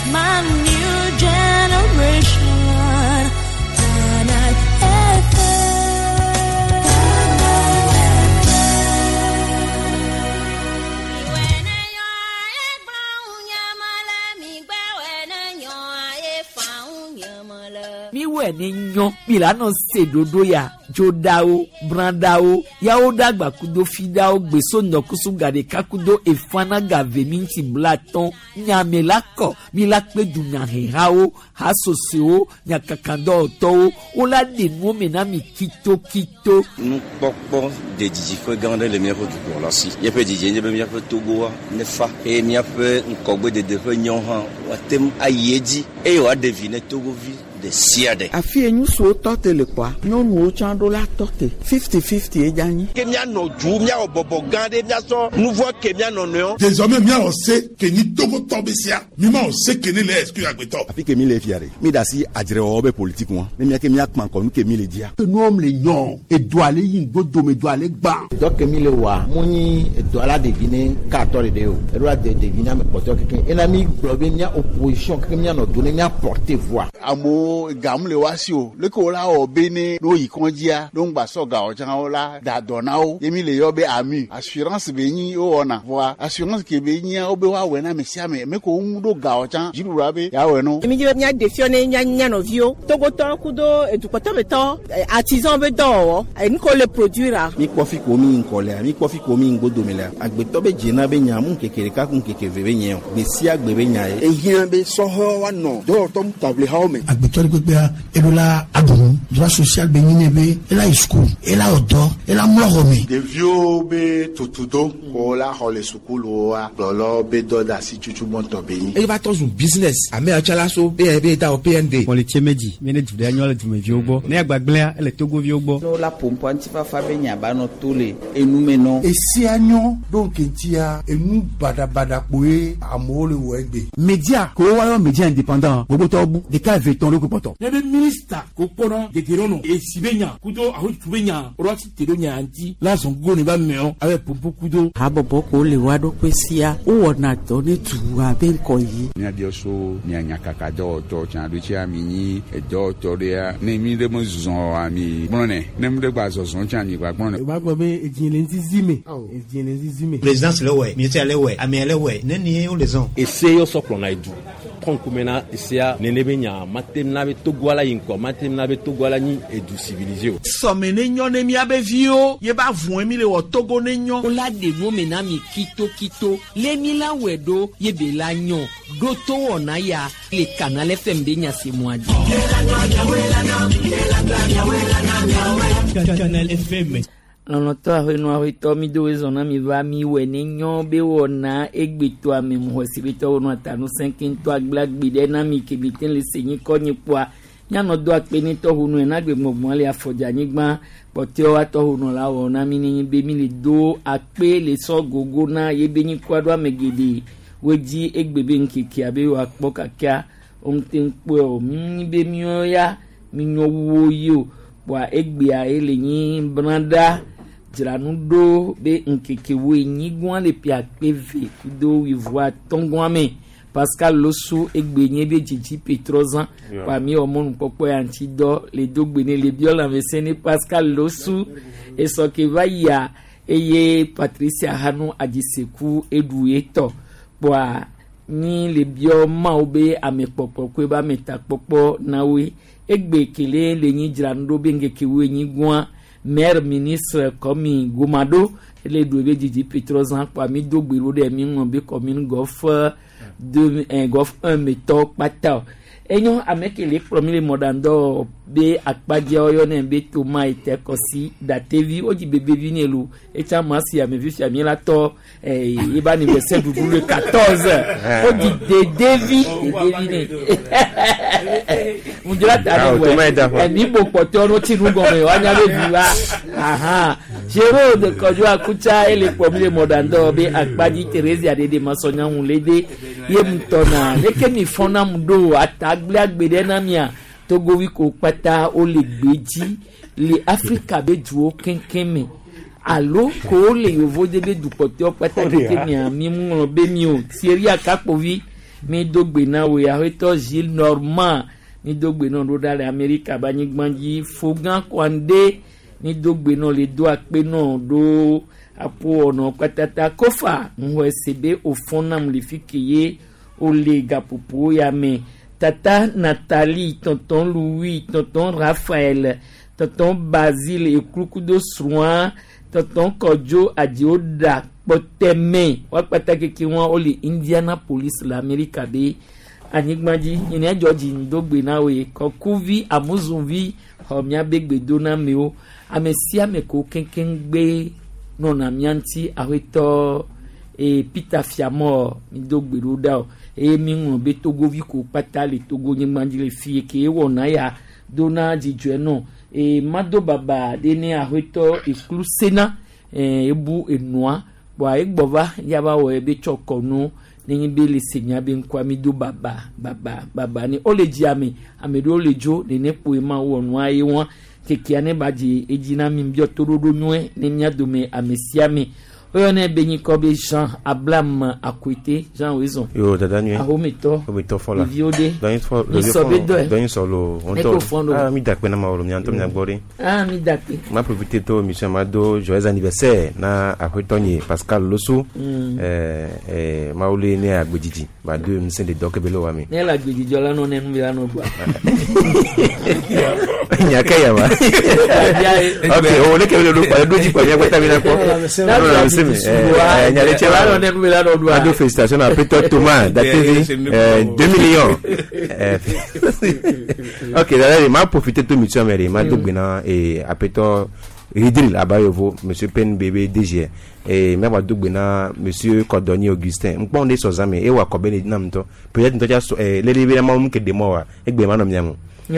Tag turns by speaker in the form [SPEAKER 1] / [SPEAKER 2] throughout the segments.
[SPEAKER 1] my new generation.
[SPEAKER 2] Miwe ni nyon milano sedodo ya jodao brandao yao dagba kudo fidao gbeso nyokusu gade kakudo efana gave minti blaton nyamelako milakpe du nyahehao hasoseo nyakakando oto ola de no menami kito
[SPEAKER 3] nous pokpo de dijiko gande le mieux du pour là si y peut dijé ne bien peut togo ne fa et n'y a peut nkogbe de nyon han watem ayedi e wa deviner togo vi de siade
[SPEAKER 4] afi enyu so tote le kwa nyonu o chando la tote 50-50 e jani
[SPEAKER 5] kemia no ju mia obobo gande mia so nouveau kemia no no
[SPEAKER 6] désormais mia on sait que ni togo tobesia mima on sait que ni les excuse agbeto
[SPEAKER 7] afi que mi le fiare mi da si adire obe politique moi mia que mia kman ko ke mi le dia
[SPEAKER 8] nous homme les yon et doit aller yin godo me doit aller gba
[SPEAKER 9] donc mi le wa muni doit la deviner 14 de o e doit deviner me porter quelqu'un et ami blobe mia opposition que mia no donner mia porter voix
[SPEAKER 8] amo gamle wasio le ko la obene no yikonjia don gba so ga ojan ola da donao yemi le yobe ami assurance benyi o ona voa assurance ke benyi obe wa we na mesia me ko do ga ojan jirura be ya we no
[SPEAKER 10] yemi je nya defione nya no vio togo to kudo edukoto beto artisan be do en ko le produire
[SPEAKER 9] mi kofi ko mi nkole mi kofi ko mi ngodo mele agbeto be jina be nya mu kekere ka kun kekeve be nya be si agbe be nya
[SPEAKER 8] e hien be so ho wa no do to table ha o me
[SPEAKER 11] agbeto elola abon droit social beninebe ela school ela odo ela mlorome
[SPEAKER 8] de vieux be tutudo ko la hole school wa lolo be do da si chuchu monto beni
[SPEAKER 12] e va tozo business ame achala so be da o PND
[SPEAKER 13] on le tiemedi mene du annual du me viogbo ne agbagblea ele togo viogbo
[SPEAKER 4] no la pompo antifa fa be nya ba no tole enumeno
[SPEAKER 8] esi anyo donc ntia enu bada poe amole wegbe
[SPEAKER 13] media ko wa media indépendant gogo tobu de ka veton le ko poto
[SPEAKER 14] nebe minister ko kono de gerono e sibenya kudo aho tubenya orati tedonya anti la songo ne ba meo ave pompo kudo
[SPEAKER 4] habobo ko le wado kwesia o wona to ne tuwa ben ko yi
[SPEAKER 7] ni adio so ni anyakaka do to chan do chi amini e do to ria ne mi de mo zuzon ami brone ne mi de gba zozon chan ni gba brone
[SPEAKER 13] ba gbo be ejinle nzizime
[SPEAKER 15] présidence le ouais ministère le ouais ami le ouais ne ni o les on
[SPEAKER 16] essaye yo so klona edu konkumena isia nenebenya matemna be togwala yinko matemna be togwala ni edu civilisé
[SPEAKER 14] somene nyon emi abevio ye ba vun emi le wo togo ne nyon
[SPEAKER 2] ola de no menami kito le mila wedo ye be la nyon doto wona ya le canal FM de nya se moadi
[SPEAKER 13] Canal FM
[SPEAKER 2] Lonoto ahwenu ahwito mi do ezona mi va mi wene nyon be wona egbeto ame mhosi beto wona tanu 5 to agbagbe de na mi kebiten le senyi konyi poa nyano do akpeni to hunu na gbe mogbon le afoja nigba pote o ato hunu la wona mi ni be mi le do akpe le so gogo na ye be nyi kwado amegede weji egbebe nkiki abe wa kpokakia omtenpo o mi be mi oya mi nyowo yo wa egbe a elenyi branda jiranu do be nkeke we nyigwan le pia pv kudo wivoa tongwame Pascal Losu egbe nye be jiji Petrozan pa mi omonu popo anti do le dogbe ne le biola mesene Pascal Losu esoke vaya eye Patricia Hanu ajiseku edueto kwa ni le bio ma obe amepopo kwe ba metapopo nawe egbe kele le nyi jirando benge kewe nyi gwa maire ministre komi Gomado le dobe jiji Petrozan kwa mi dogbero de mi ngombe commune gof 1 meto pata enyo amekele promile modando be akpadia oyo na be toma ite kosi da tv oji bebe vinelu echa masi amevi amila to iba ni verset du 14 oji de devi ne mujura tani mi bo poto no ti rugo me wanya be biwa aha jero de kojo akucha ele promile modando be akpadi Teresa de masonya unlede ye mtona leke mi fona mdo atagble agbede na mia Togo wi ko pata o le gbeji le Africa be duo kenkeme alo ko le yovo de be du pote o pata ke mi ami mu be mi o seri akapovi mi dogbe na we ahoto Gilles Normand mi dogbe na do dale America ba ni gbanji Fogan Kwande mi dogbe na le do ape na do apo ona patata kofa nwe sebe au fond nam le fikiye o le gapopo ya me tata Nathalie, tonton Louis, tonton Raphaël, tonton Basile et Krukudo Soin, tonton Kodjo Adioda, Poteme, Wakpatake Kiwan, Oli Indianapolis, l'Amérique B, Anigmaji, Yene Georgi Ndogbe Nawe, Kokuvi, Amuzumvi, Homia Begbe Dona Meo, Amesia Meko Kenkengbe, Non Amianti, Aweto, et Pita Fiamor, Ndogbe Rodao. E mingo be togo viko patali togo nyimbanji le fie ke wona ya dona jijueno e mado baba dene ahoto eklusena ebu enua bwa egbova yaba wo ebe chokonu nenyi be le senya be nkwami do baba ni oleji amedo olejo nene poema wonu ayi won kekiane baji ejina mi mbio torodo nwe ne miadome amesiame oyone benyi kobe Jean Ablam Akwete Jean Wezon
[SPEAKER 17] yo dada nuit
[SPEAKER 2] ahomito
[SPEAKER 17] fola
[SPEAKER 2] viode
[SPEAKER 17] dans solo on to mi dakpe na maolo mi anto mi agbori
[SPEAKER 2] mi dakpe
[SPEAKER 17] ma profiter to mission mado joyeux anniversaire na Akwetonye Pascal Loso maole ne agbejiji ba de mi se de dokebelo wa mi
[SPEAKER 2] ne la agbejiji ola no ne mi la no gba
[SPEAKER 17] nyakaya ba okay o le kebelo do pa doji pa yakweta mi na ko radio félicitations à Peter Thomas d'ATV 2 millions ok d'ailleurs m'a profité de mission mais m'a dogbena et à Peter Ridril Abayovo monsieur Pen bébé DG et m'a va dogbena monsieur Cordonnier Augustin m'pon de so zame e wa kobene namto peut-être ntoja les événements m'ke demo wa egbe ma no miamu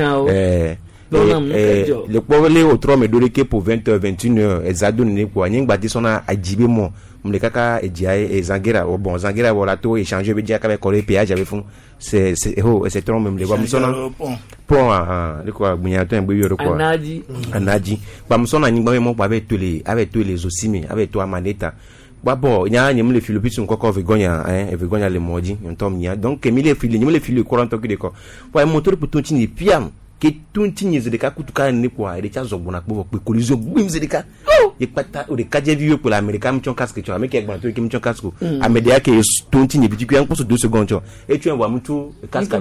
[SPEAKER 17] le problème au 3 medoleke pour 20h 21h ezado ne ko anyingba disona ajibe mo mle kaka ejiae ezangera bon zangera wala to échanger be dia ka ko le péage avec fond c'est trop même le ba msona pont le ko agbunya to engbe yoro ko anaji ba msona nyingba mo pa avec tous les osimi avec toi maneta babo nya nyem le philippines ko vegonya vegonya le moji ntom nya donc mi le fili courant to ko wa moteur pour tout ni piam que tout tinye zedeka kutuka ne kwa ele cha zogbo na kpo pe collision gbim zedeka e pata o de kaje vieux pour l'américain mchon casque tu ameke egba to ki mchon casque amedia ke tout tinye bi ku yan poso 2 secondes tu e tu envoie mtu casque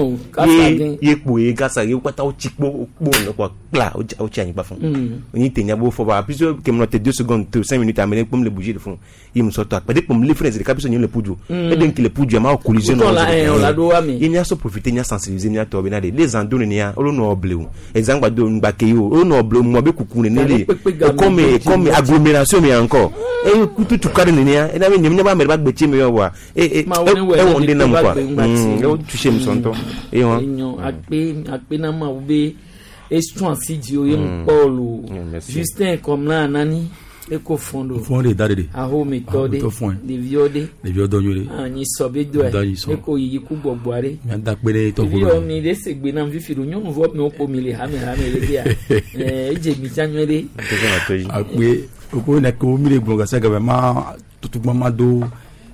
[SPEAKER 17] ye po e gasa ye pata o chikpo po no kwa kla o chi anyi ba fon oni tenya bo fo ba piso ke mo te 2 secondes 5 minutes amene pom le bouger de fond il me sorto pe de pom le frère zedeka piso le puju e den ki le puju ma o collision no la do wa mi il y a so profiter nya sensibiliser nya to benade les andone nya no bleu ezangba do ngbakeyo o no bleu mo be kukune nele comme agglomération mais encore et kutu tukare nenia e na me nyem ba me ba gbeche me yo wa won de na mo kwa e toucher me sonto e won
[SPEAKER 2] akpe na ma ube eston sidio yem Paulo Justin comme là nani eko fondo
[SPEAKER 14] dade
[SPEAKER 2] aho metode de viode
[SPEAKER 14] nyore
[SPEAKER 2] ani sobe do eko yi ku gbogbare
[SPEAKER 14] mi anda pere to go
[SPEAKER 2] yo mi de segbe na mfi firu nyonu vo mi opo mi le ha me le dia eje mi chanwere
[SPEAKER 14] akwe ko na ko mi le gbonga sa ga ma tutu mama do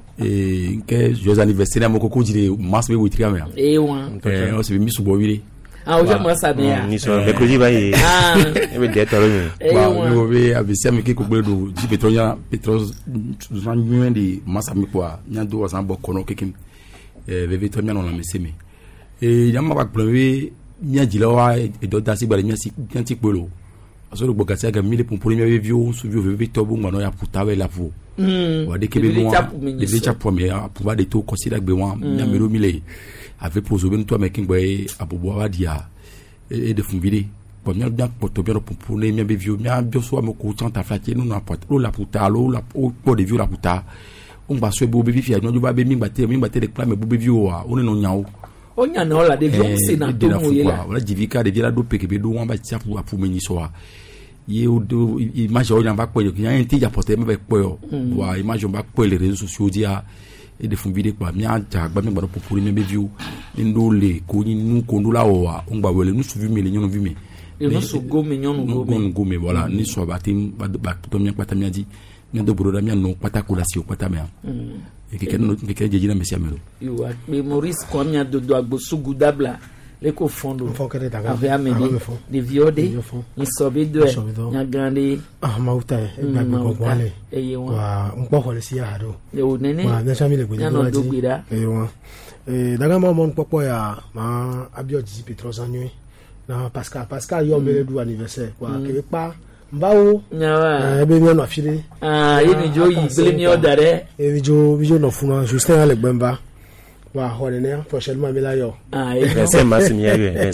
[SPEAKER 14] nke joyeux anniversaire mo ko jire masbe witri ame o se mi subo wire
[SPEAKER 2] o jama sabia
[SPEAKER 17] ni so be ko jiba e be de toro ni
[SPEAKER 14] ba wo be abisia me ke ko gbe do ji petros zanyu ndi masami kwa nyando wasan bo kono kekim bebe to mi no na meseme yama ba plombe nya jilawa e do dasi bare nya si kanti polo asoro gbo gasi aga mile pour premier view su view bebe to bo ngano ya putawe la fu wa de kebe no de cha premier pour ba de to consider gbe wan nya mero mile avec pour zoben toi mais kingboy abobo adia et de fumvide pour bien porto bien pour ne bien vieux bien bien so mo ko tanta flaquer nous na porte la puta la pour de vieux la puta on va so bo bebi fi ajo ba be mi gbate de plan me bo bebi o wa on no nyawo
[SPEAKER 2] o nya na ola de vieux c'est na to mo yela
[SPEAKER 14] wala jivika de vieux do peke be do wan ba tia pour menyi so wa ye o do image o nya ba po yo nya enti ja porte me ba po yo wa image ba po les réseaux sociaux dia et de fun vidéo quoi mia jagba mi gbaro pour me view ndo le ko ni nu ko ndo la wa on gba wele nu suvi me le nyono vi me
[SPEAKER 2] e no so go me nyono go
[SPEAKER 14] me voilà ni so ba tim ba to mi pata mi adi nya do boroda nya no pata ko la si o pata me e ke jeji na mesia melo
[SPEAKER 2] yo wa pe Maurice ko nya do agbo sugu dabla le ko fondo avec amene de viode ni sobe do nya grande
[SPEAKER 18] mauta ba ko wale wa mpo le si ya do
[SPEAKER 2] yo nene
[SPEAKER 18] wa na chami le gbe
[SPEAKER 2] nya do gbira
[SPEAKER 18] daga mon popo ya ma abio di Petros anyu na Pascal yo mele du anniversaire kwa ke pa mbawo ebe mi no afile
[SPEAKER 2] yemi jo yi bele mi odare
[SPEAKER 18] ebi jo no funa Justin ale gbemba wa honene prochainement mi la yo
[SPEAKER 17] c'est massimi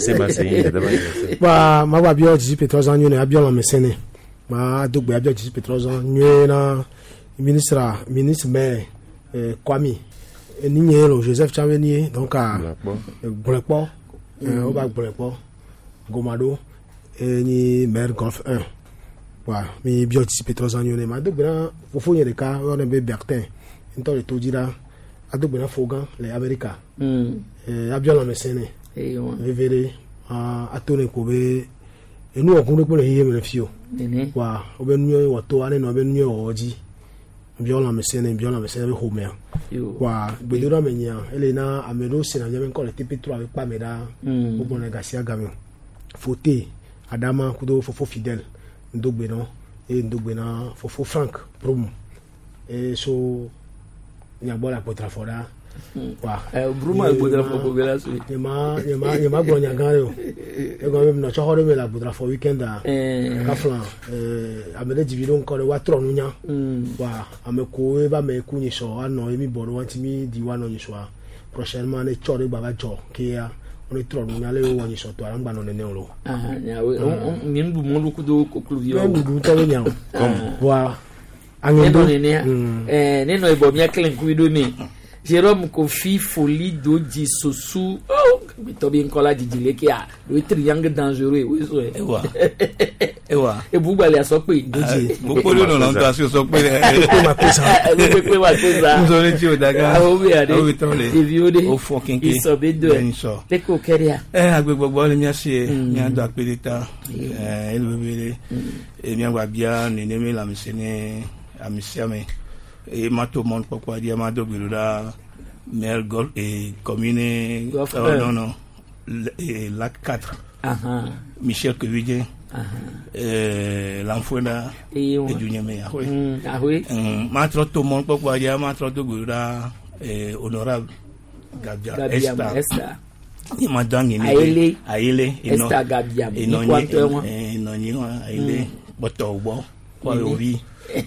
[SPEAKER 18] wa ma wa bio di Petros anyu na abio la mesene ma dogbe abio di Petros anyu na ministre maire Kwame Ninyelo Joseph Chavenier donc à Brepo on va Brepo Gomado ni maire Golf 1 wa mi bioti Petros Anyone ma do grand fofo yere ka on be Bertin into le tojira ado grand fogan les America abiola mesene vevere atone ko be enu okun ko le hiye me fio wa obenu wo to ane no obenu oji biola mesene be homea wa bedura menya elena amero sina nyame ko le tipi3 avec pameda o bona gasia gamin foté adama kudo fofo fidèle ndogbe na fofo frank prom et so nyabola potrafoda wa
[SPEAKER 2] bruma potrafo bela so
[SPEAKER 18] yema gonya garo e go me no choro me la potrafo weekend ka flan amede dividon ko le wa tro nunya wa ameko e ba me kunyi so ano emi boro wanti mi di wa no nyiso prochainement ne choro baba jo ke ya on est trop nunya le wo nyiso to arangba no nene lo
[SPEAKER 2] nyawe mi ndu mo lu kudo conclusion
[SPEAKER 18] ndu to nya wa
[SPEAKER 2] angendo neno ebo mi aklen kuido mi Jérôme Kofi folie d'Odi Sosu to bien kola dijile ki a le triangle dangereux
[SPEAKER 19] ewa
[SPEAKER 2] e bugba le so pe doji
[SPEAKER 19] gbogbo lo no to aso so pe
[SPEAKER 2] ma pesa
[SPEAKER 19] nzo le ti o daga
[SPEAKER 2] o bi ade
[SPEAKER 19] o bi to le
[SPEAKER 2] eviode
[SPEAKER 19] o fo kinki
[SPEAKER 2] iso be do le ko keria
[SPEAKER 19] agbegbo le mi ase mi ando apeleta elbebele e mi agba bia ni neme la misene amisiame et mato mon pourquoi dire mato biluda mer golf et commune non lac 4 Michel Kevidje l'enfouena et du Niamey matro tout mon pourquoi dire matro to biluda honorable Gabia Esta ni madame Aile
[SPEAKER 2] Esta Gabia
[SPEAKER 19] ni kwanto ni Aile botobo kwa ovi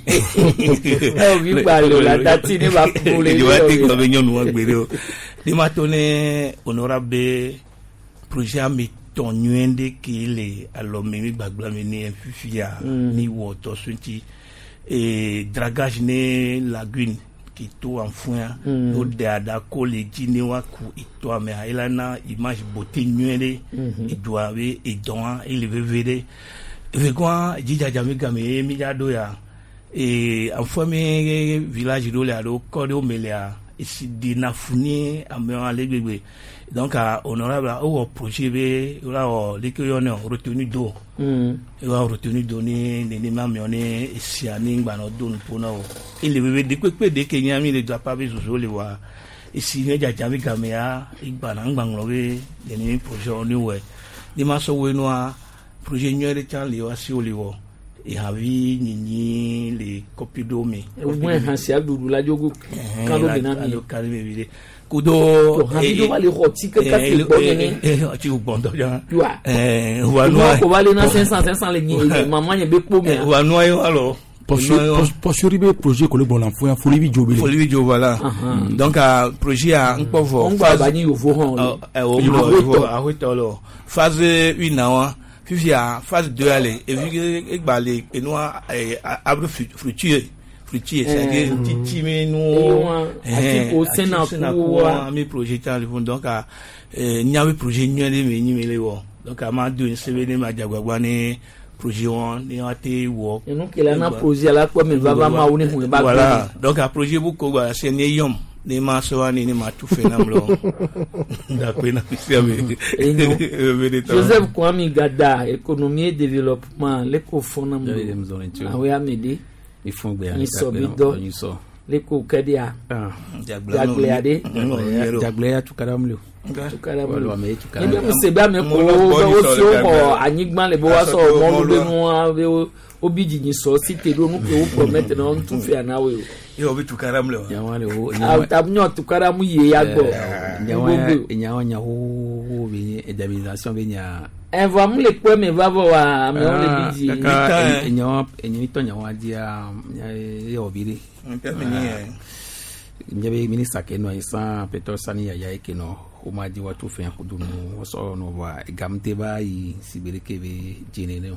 [SPEAKER 2] vi parlo la dati ne va couler
[SPEAKER 19] di wati ko be nyonu wa gbere o di matone honorable projet mi tonywende ki le alome mi gbagba mi ni fifia ni woto sunti et dragage ne lagune ki to enfouin o de ada ko le dini wa ku ito ame ila na image beauté nywende e doawe e don il vevede ve kwa jija jamiga mi jado ya et en famille village do la do ko do melia ici dinafuni ame legbegbe donc honorable au projet be la o le que on retenu do et on retenu donner les mamione ici ani ngba no do pour no il le bebe de pepe de Kenya mi le doit pas besoin le wa ici ne ja jami gamea igba na ngba nglobe les projet on we ni maso we no projet nyere chan le wa si o le wo et havi nini les copies d'ome
[SPEAKER 2] au moins hansi abdou la jogo kalo benami
[SPEAKER 19] lo kalme vide kudo
[SPEAKER 2] havi do le roti que ka fi bonene
[SPEAKER 19] tu bondo ya
[SPEAKER 2] wa no ko vale na 500 le ni maman ye be po me
[SPEAKER 19] wa no yo alo
[SPEAKER 14] Pour projet que le bon enfant faut lui job
[SPEAKER 19] voilà donc projet a un peu
[SPEAKER 2] on va bani au voron
[SPEAKER 19] phase 1 na fifia phase 2 aller et vu que balé et noir arbre fruitier c'est-à-dire titi mais nous
[SPEAKER 2] au sénat
[SPEAKER 19] pour mes projets donc il y a un projet ni lewo donc à ma deux CV ma jagwagwane projet on ni ate wo
[SPEAKER 2] et nous que là na projet là quoi mais va ma on est
[SPEAKER 19] voilà donc à projet beaucoup c'est yom ni ma so ni ma tout fait namlo d'accord na
[SPEAKER 2] Joseph Kwame Gada économie et développement les cofondants oui Amédée Ifungbe ni so bi do leku kedia jagleade jaglea tukaramlo ebe mo se ba me ko o so ko anyigban le bo wa so mo be mu obi jijin so site do nu ke o promet na on tu fi anawe o
[SPEAKER 19] yo bi tukaramlo
[SPEAKER 2] yawale o tabnyo tukaramu ye agbo
[SPEAKER 14] nyawa ho bi edabilisation bi nya
[SPEAKER 2] va mu le po me va wa me on le biji
[SPEAKER 14] nyawa dia yo biri nyabe minister ke no isa Peter Sani ya ke no o ma di watu fe kudunu so no wa gamte ba yi sibirike be jinene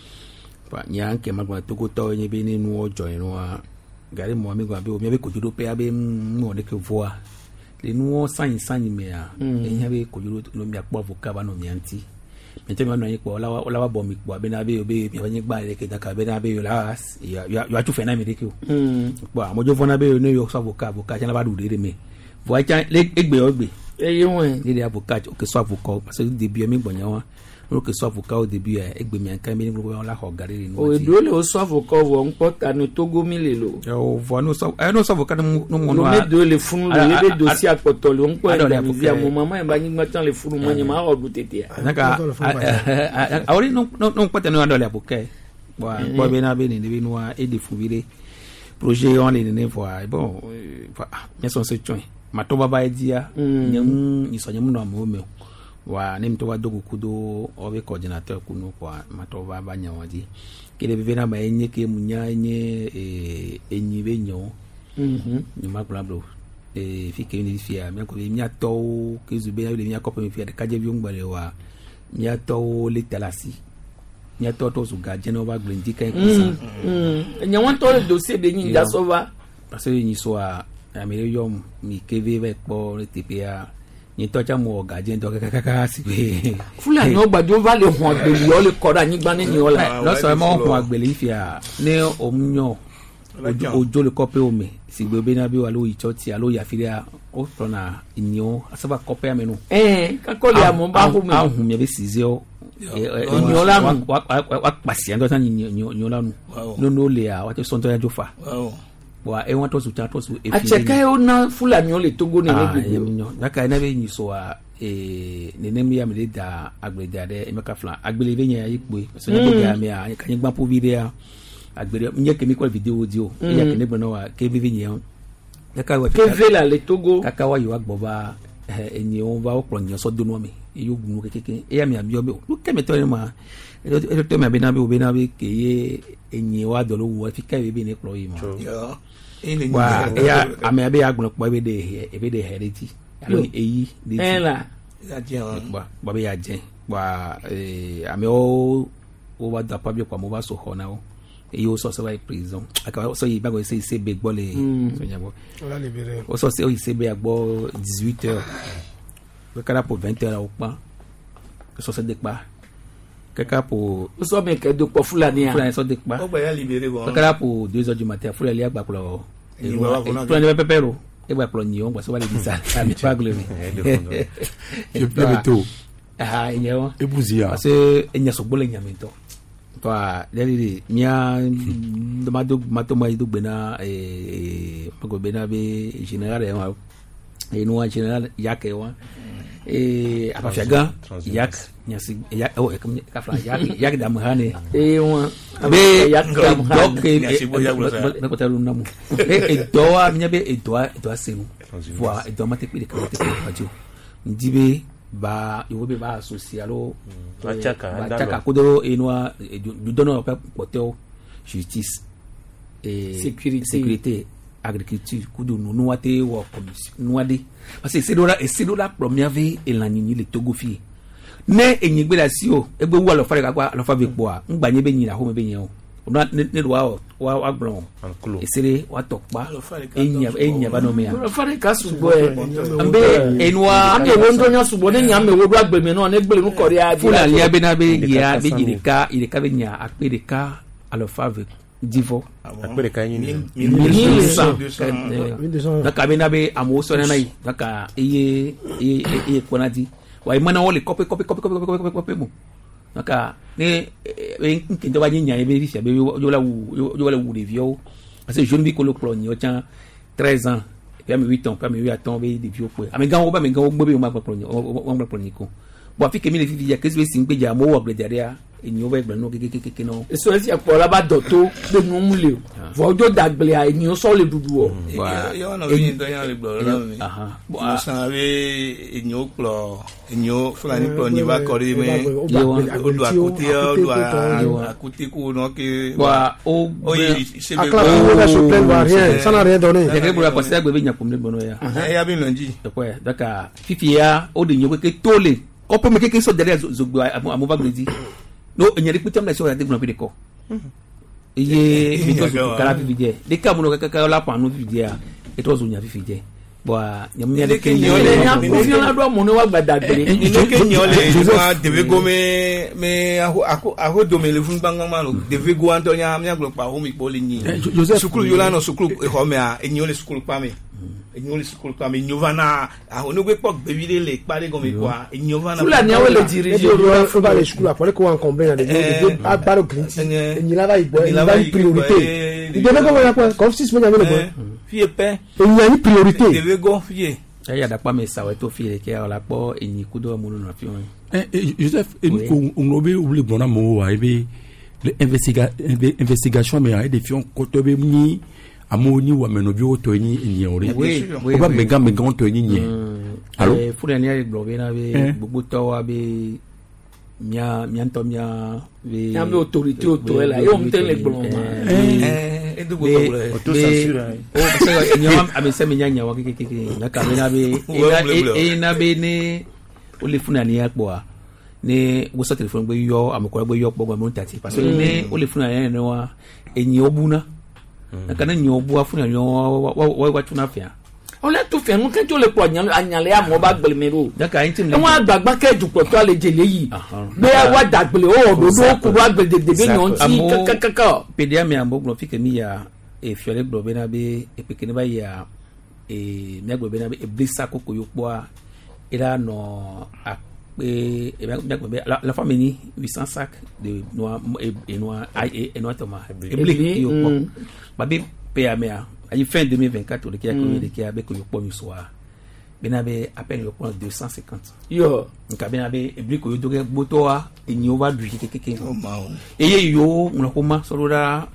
[SPEAKER 14] pa nyanke magwa togoto nyebe ni no join no gari mo mi gwa be o mi be kojudo pe abe mo de ke voa le no san me a enya be kojudo no mi akpo avoka ba no mi anti mete ma no yipo ola bo mi po be na be obe mi banyi gba le ke daka be na be yo la yo atu fe na mi de ke o po amojo fo na be no yo so avoka cha na ba du de me voa cha le egbe
[SPEAKER 2] eye won
[SPEAKER 14] le avoka o ke so avoka parce que début mi gbonya wa no ke so avoka o début egbe mi anka mi ni gbogbo la ho gari ni
[SPEAKER 2] o dole o so avoka wo npo tanu Togo mi le lo
[SPEAKER 14] o vo no so avoka no mo no
[SPEAKER 2] me dole funu le dossier apoto lo npo e mi mo mama e ba ni gbatan le funu mo nyama o du tete
[SPEAKER 14] naka awori no pata no dole avoka bo be na be ni be no e de fuvire projet on le ne voir bon mais son se tchoin matoba ba dia nyam ni so nyam no mo wa ni mto wa dogo kudo obe coordinateur kuno kwa matoba ba nyawaji kile bivena ba enye ke munyanye enyi benyo ni maklablo fike ni fia me ko mi ato ke zube na le mi akopo mi fia de kaje bi ngbale wa mi ato le talasi mi ato to su gaje no ba glendi kan kusa
[SPEAKER 2] nyawan to le dossier de nyi da sova
[SPEAKER 14] parce que ni so a amere yom mi keve be po le tpa ni tocha mo gaje ndo kaka sibe
[SPEAKER 2] fula ni o gbajo va le hon agbeli o le koda ni gba ni ola
[SPEAKER 14] lo so mo hon agbeli fia ni omnyo ojo le kope omi sigbe be na bi wa lo ichoti alo ya firia o tona inyo asaba kope amenu
[SPEAKER 2] kakole amo ba hu mi
[SPEAKER 14] ahun mi be sizio inyo la wa pasi ando tan inyo la nu no le a wa te sonto ya jofa wa e won to su e
[SPEAKER 2] acheka o na fula ni o le Togo ne
[SPEAKER 14] ne nyo naka na be nyi so a ne nem ya me da agbeda de emeka flan agbele be nya ipo so ne be ga me a kan gba po video agbere nye kemi kwa video audio ya kene bono wa ke vivi nye naka wa
[SPEAKER 2] ke vela le Togo
[SPEAKER 14] kaka wa yo agboba enyi on va okro nyo so donu mi yo gunu kekeke e ya mi abi obe lu keme to ni ma e to me be na be ke ye enyi wa do lo wa fi ka be ni kro yi mo
[SPEAKER 19] yo
[SPEAKER 14] wa ya ame abi agbon po be de heriti alo eyi de
[SPEAKER 2] la
[SPEAKER 19] ya je
[SPEAKER 14] ba be ya je wa ame o wa da pa bi kwa mo ba so ho na o eyo so se prison aka so yi bago se be gbo le so nyabo
[SPEAKER 18] ola libere
[SPEAKER 14] o so se o se be agbo 18h we kala po 20h o pa so se de pa kaka po
[SPEAKER 2] o so me ke do po fulani
[SPEAKER 14] so de pa
[SPEAKER 19] o gba ya libere go
[SPEAKER 14] kala po 2h du matin fulani agba po fulani pepero e gba po ni o gba so wale bisa ami pagle mi je peux tout nyawo
[SPEAKER 19] ebuzia
[SPEAKER 14] parce enya so gbo le nyamento kwa deli mia mato mai du bena mago bena be general ya eno general yake wa apafiaga yak nyasi ya o ka fra yak da mahane
[SPEAKER 2] wa
[SPEAKER 14] be
[SPEAKER 2] yak da
[SPEAKER 14] mahane me ko talu namu doa nya be doa senu wa doa mate pe de ka te pa jo ndibe ba iwo be ba socialo chaka kudoro enwa du dono pa potel justice sécurité agriculture kudu nu wate wo commission nu wade parce que c'est la première vie elanini le Togo fi ne enyigbe la si o egbe wu alo fare ka alo fa be po a ngba nye be yin la ho me be yen o ne wa blon esere wa tokpa enya ba no me
[SPEAKER 2] a fare ka subo ambe enwa ame wondo nya subo ne nya me wo do agbemi no ne gbele nu kore a
[SPEAKER 14] fula lia be na be ya be jirika ireka be nya akpereka alo fa be divo
[SPEAKER 17] akpereka yin
[SPEAKER 14] ni na ka be na be amo so na nai na ka eye konati wa imana wole kope mo naka ne
[SPEAKER 2] qui doit y aller, c'est le vieux. Parce que je ne vis que le plomb, 13 ans, et puis 8 ans, puis 8 ans, des vieux. Mais quand on va, mais quand on va plomb, bon, fi kemi le fi ya kesu esi ngbe ja mo wo derrière et ni o be gbe no kekeke no
[SPEAKER 3] eso esi apo la ba doto de no mule vo ojo dagble a ni o so le dudu o
[SPEAKER 19] yo na ni do yan le gbo la mi aha bo san we eni o plo eni o fulani plo ni ba kori me odu akote ko no ke
[SPEAKER 2] wa o
[SPEAKER 19] se be
[SPEAKER 18] la se plaît va rien ça n'a rien donné
[SPEAKER 2] je pour la passer gbe nya comme le bono ya
[SPEAKER 19] ya bi lonji
[SPEAKER 2] ouais d'accord fifi ya o de nyo ke tole on peut me quelque chose derrière zogbo amova gredi no enyari putam na so ya de gbo pe de ko iye because kala video de ka mo ka la pa no video e to zo nya video bo nyamnya de kenyo
[SPEAKER 3] le nya ko fi la do mo no wa gbadagbere
[SPEAKER 19] ni kenyo le deve go me aho do me le fun bangama no deve go antonya amnya glo pa ho mi po le ni sukulu yola no sukulu e ho me a enyo le sukulu pa me enyo le sukulu pa me nyovana aho no gbe pok bebile le pare go me kwa nyovana
[SPEAKER 3] fula ni awe le dirige
[SPEAKER 18] faut pas les sukulu après ko en combien de a baro grinti enyi la va ibo enyi la priorité il devait go ya quoi comme si se me le bon
[SPEAKER 19] fie pe
[SPEAKER 18] enyi a priorité
[SPEAKER 19] devait go fie
[SPEAKER 2] ya da pa me sawe to fie ke ala po enyi kudo mo no fi won
[SPEAKER 14] Joseph on obe oubli bona mo wa ebe investigation mais a des fions kotobe ni amoni wa menobi oto ni nyore oba mega to ni
[SPEAKER 2] allo fure ni globe na be gbogbo to wa be mia nto mia be
[SPEAKER 3] ya be autorité oto ela yo mtele gboma
[SPEAKER 19] edugo auto censure
[SPEAKER 2] o parce que nyama abe se menya nya wa kekeke na ka na be na be ne o le funa ni akpo a ne wo so telephone gbe yo amoko gbe yo pogba mo ntati parce que ne o le funa ni ne wa enyi obuna na kana nyi obu afuna ni wa tuna fia
[SPEAKER 3] on la tout fait nkan jo le po anyale amo ba gbele mero
[SPEAKER 2] daka intim le
[SPEAKER 3] won agbagba ke ju po to ale jele yi be wa dagbele o do ku wa gbede de be nyon ti kakaka
[SPEAKER 2] pedia mi ambo glo fi kemi ya e fiole glo be na be e pekene ba ya e mi glo be na be e blissa koko yo po a ira no a pe la famille ni 800 sacs de noix et noix tomate et blé yo po ba be pe amea à fin 2024 le qui a connu de qui a avec le point soir benabe à peine le point 250
[SPEAKER 3] yo
[SPEAKER 2] nka benabe e blé ko yo doge botoa e ni over du kekeke e yo una koma solora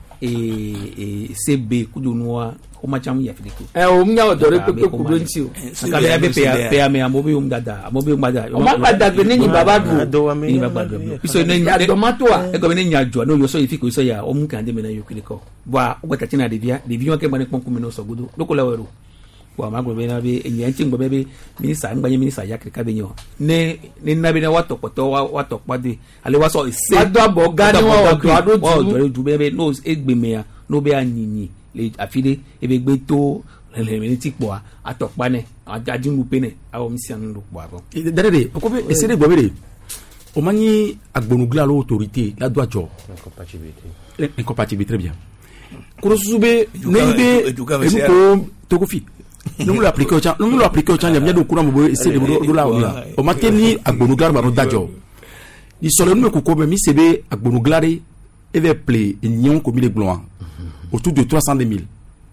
[SPEAKER 2] e cb kudu noa koma chamu ya fidiko
[SPEAKER 3] o mnya odore pepe kudu nti o
[SPEAKER 2] nka benabe pe ame amobe umdada o
[SPEAKER 3] ma pada gbe ni baba du
[SPEAKER 2] ni baba du piso ni
[SPEAKER 3] ya tomato a
[SPEAKER 2] e go be ni nyajo no yo so ifiko so ya o mu kan de me na yo kiliko bwa o gbata tina de via ke mane konku me no so gudu loko lawero wa magbo be na be enyanti ngbo be minisa ngbanye minisa ya kirika be nyo ne na be na watopoto watopade ale wa so se
[SPEAKER 3] adabo gani wa
[SPEAKER 2] do du be no egbeme ya no be anyinyi le afide e be gbe to le me ti po atokpa ne ajinu pe ne awo misian ndo po abo
[SPEAKER 14] derede ko be ese de gbo be o mani agbonugla l'autorité la doit jo incompatibilité très bien kurosube nebe emuko tokofi nous l'appliquer au chan yamnya do kura mo ese de do la o mateni agbonugla ba no dajo di solo no ko be mi sebe agbonugla e ve play nyon ko mi le gloin autour de 300,000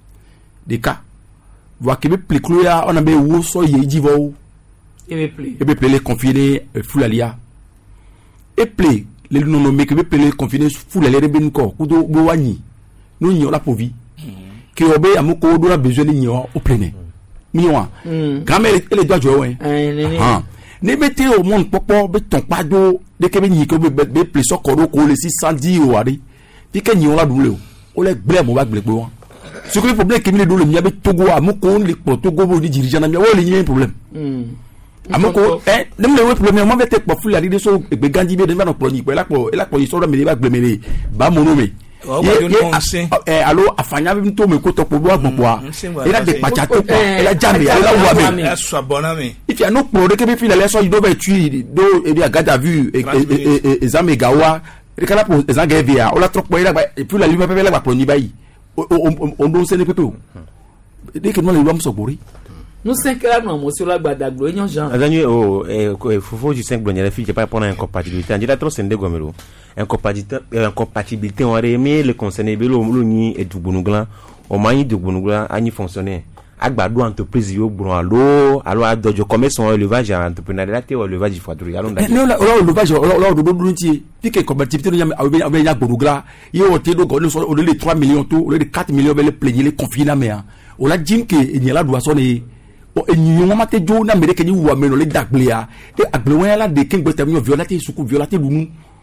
[SPEAKER 14] des cas voit que be play cloya on a be wo so ye jivo
[SPEAKER 3] e
[SPEAKER 14] be play les confiner fulalia et play les nommés que be play confiner fulalia de ben ko kudo bo wani no nyo la povi que obe amoko do la besoin de nyo au plein miwa quand même elle doit jouer ne mettez au monde popo be ton pado de que be ni ko be play so ko do ko le 610 o ari ti ke nyo la dule o le gble mo ba gble pe won ce que le problème que mi le do le mi be Togo amoko le Togo bo di dirigeant na mi o le ni problème amoko dem le problème mo be te po fula ri de so egbe ganji be de ba no pro ni pe la po so do me ba gble me ba mo no me allo afanya bi to me ko to po bo agbonpo ila de pachato po ila jame ila wa me if you no pro de ke be fila le so you do be tui do e bi agada vu exam gawa e kala po exam gavia o la trop po ila ba e puis la lima pepe la ba pro ni bayi on do se ne pepe o de ke no le lo am so gbori
[SPEAKER 2] nous 5 là non monsieur la badaglo nyon Jean
[SPEAKER 17] azanyu fofo ji 5 blonye la fille pas pour incompatibilité on dit trop c'est ndegomelo incompatibilité on remet le concerné belo ni et du bonuglan o mani du bonuglan ani fonctionner agbado entreprise yo gbon alo adojo commerce on élevage entrepreneuriat ou élevage foiderie allons
[SPEAKER 14] non là élevage là do dunti pique compatibilité nyam abe ya gbonugla yo te do go o les 3 millions tout o les 4 millions bele plaigner les confiner mais o la jinke ni la doit sonner enyiyo mate jo na mere kenyi wa meno le dagblia e agblewa la de ken gbeta mi violate suku violate lunu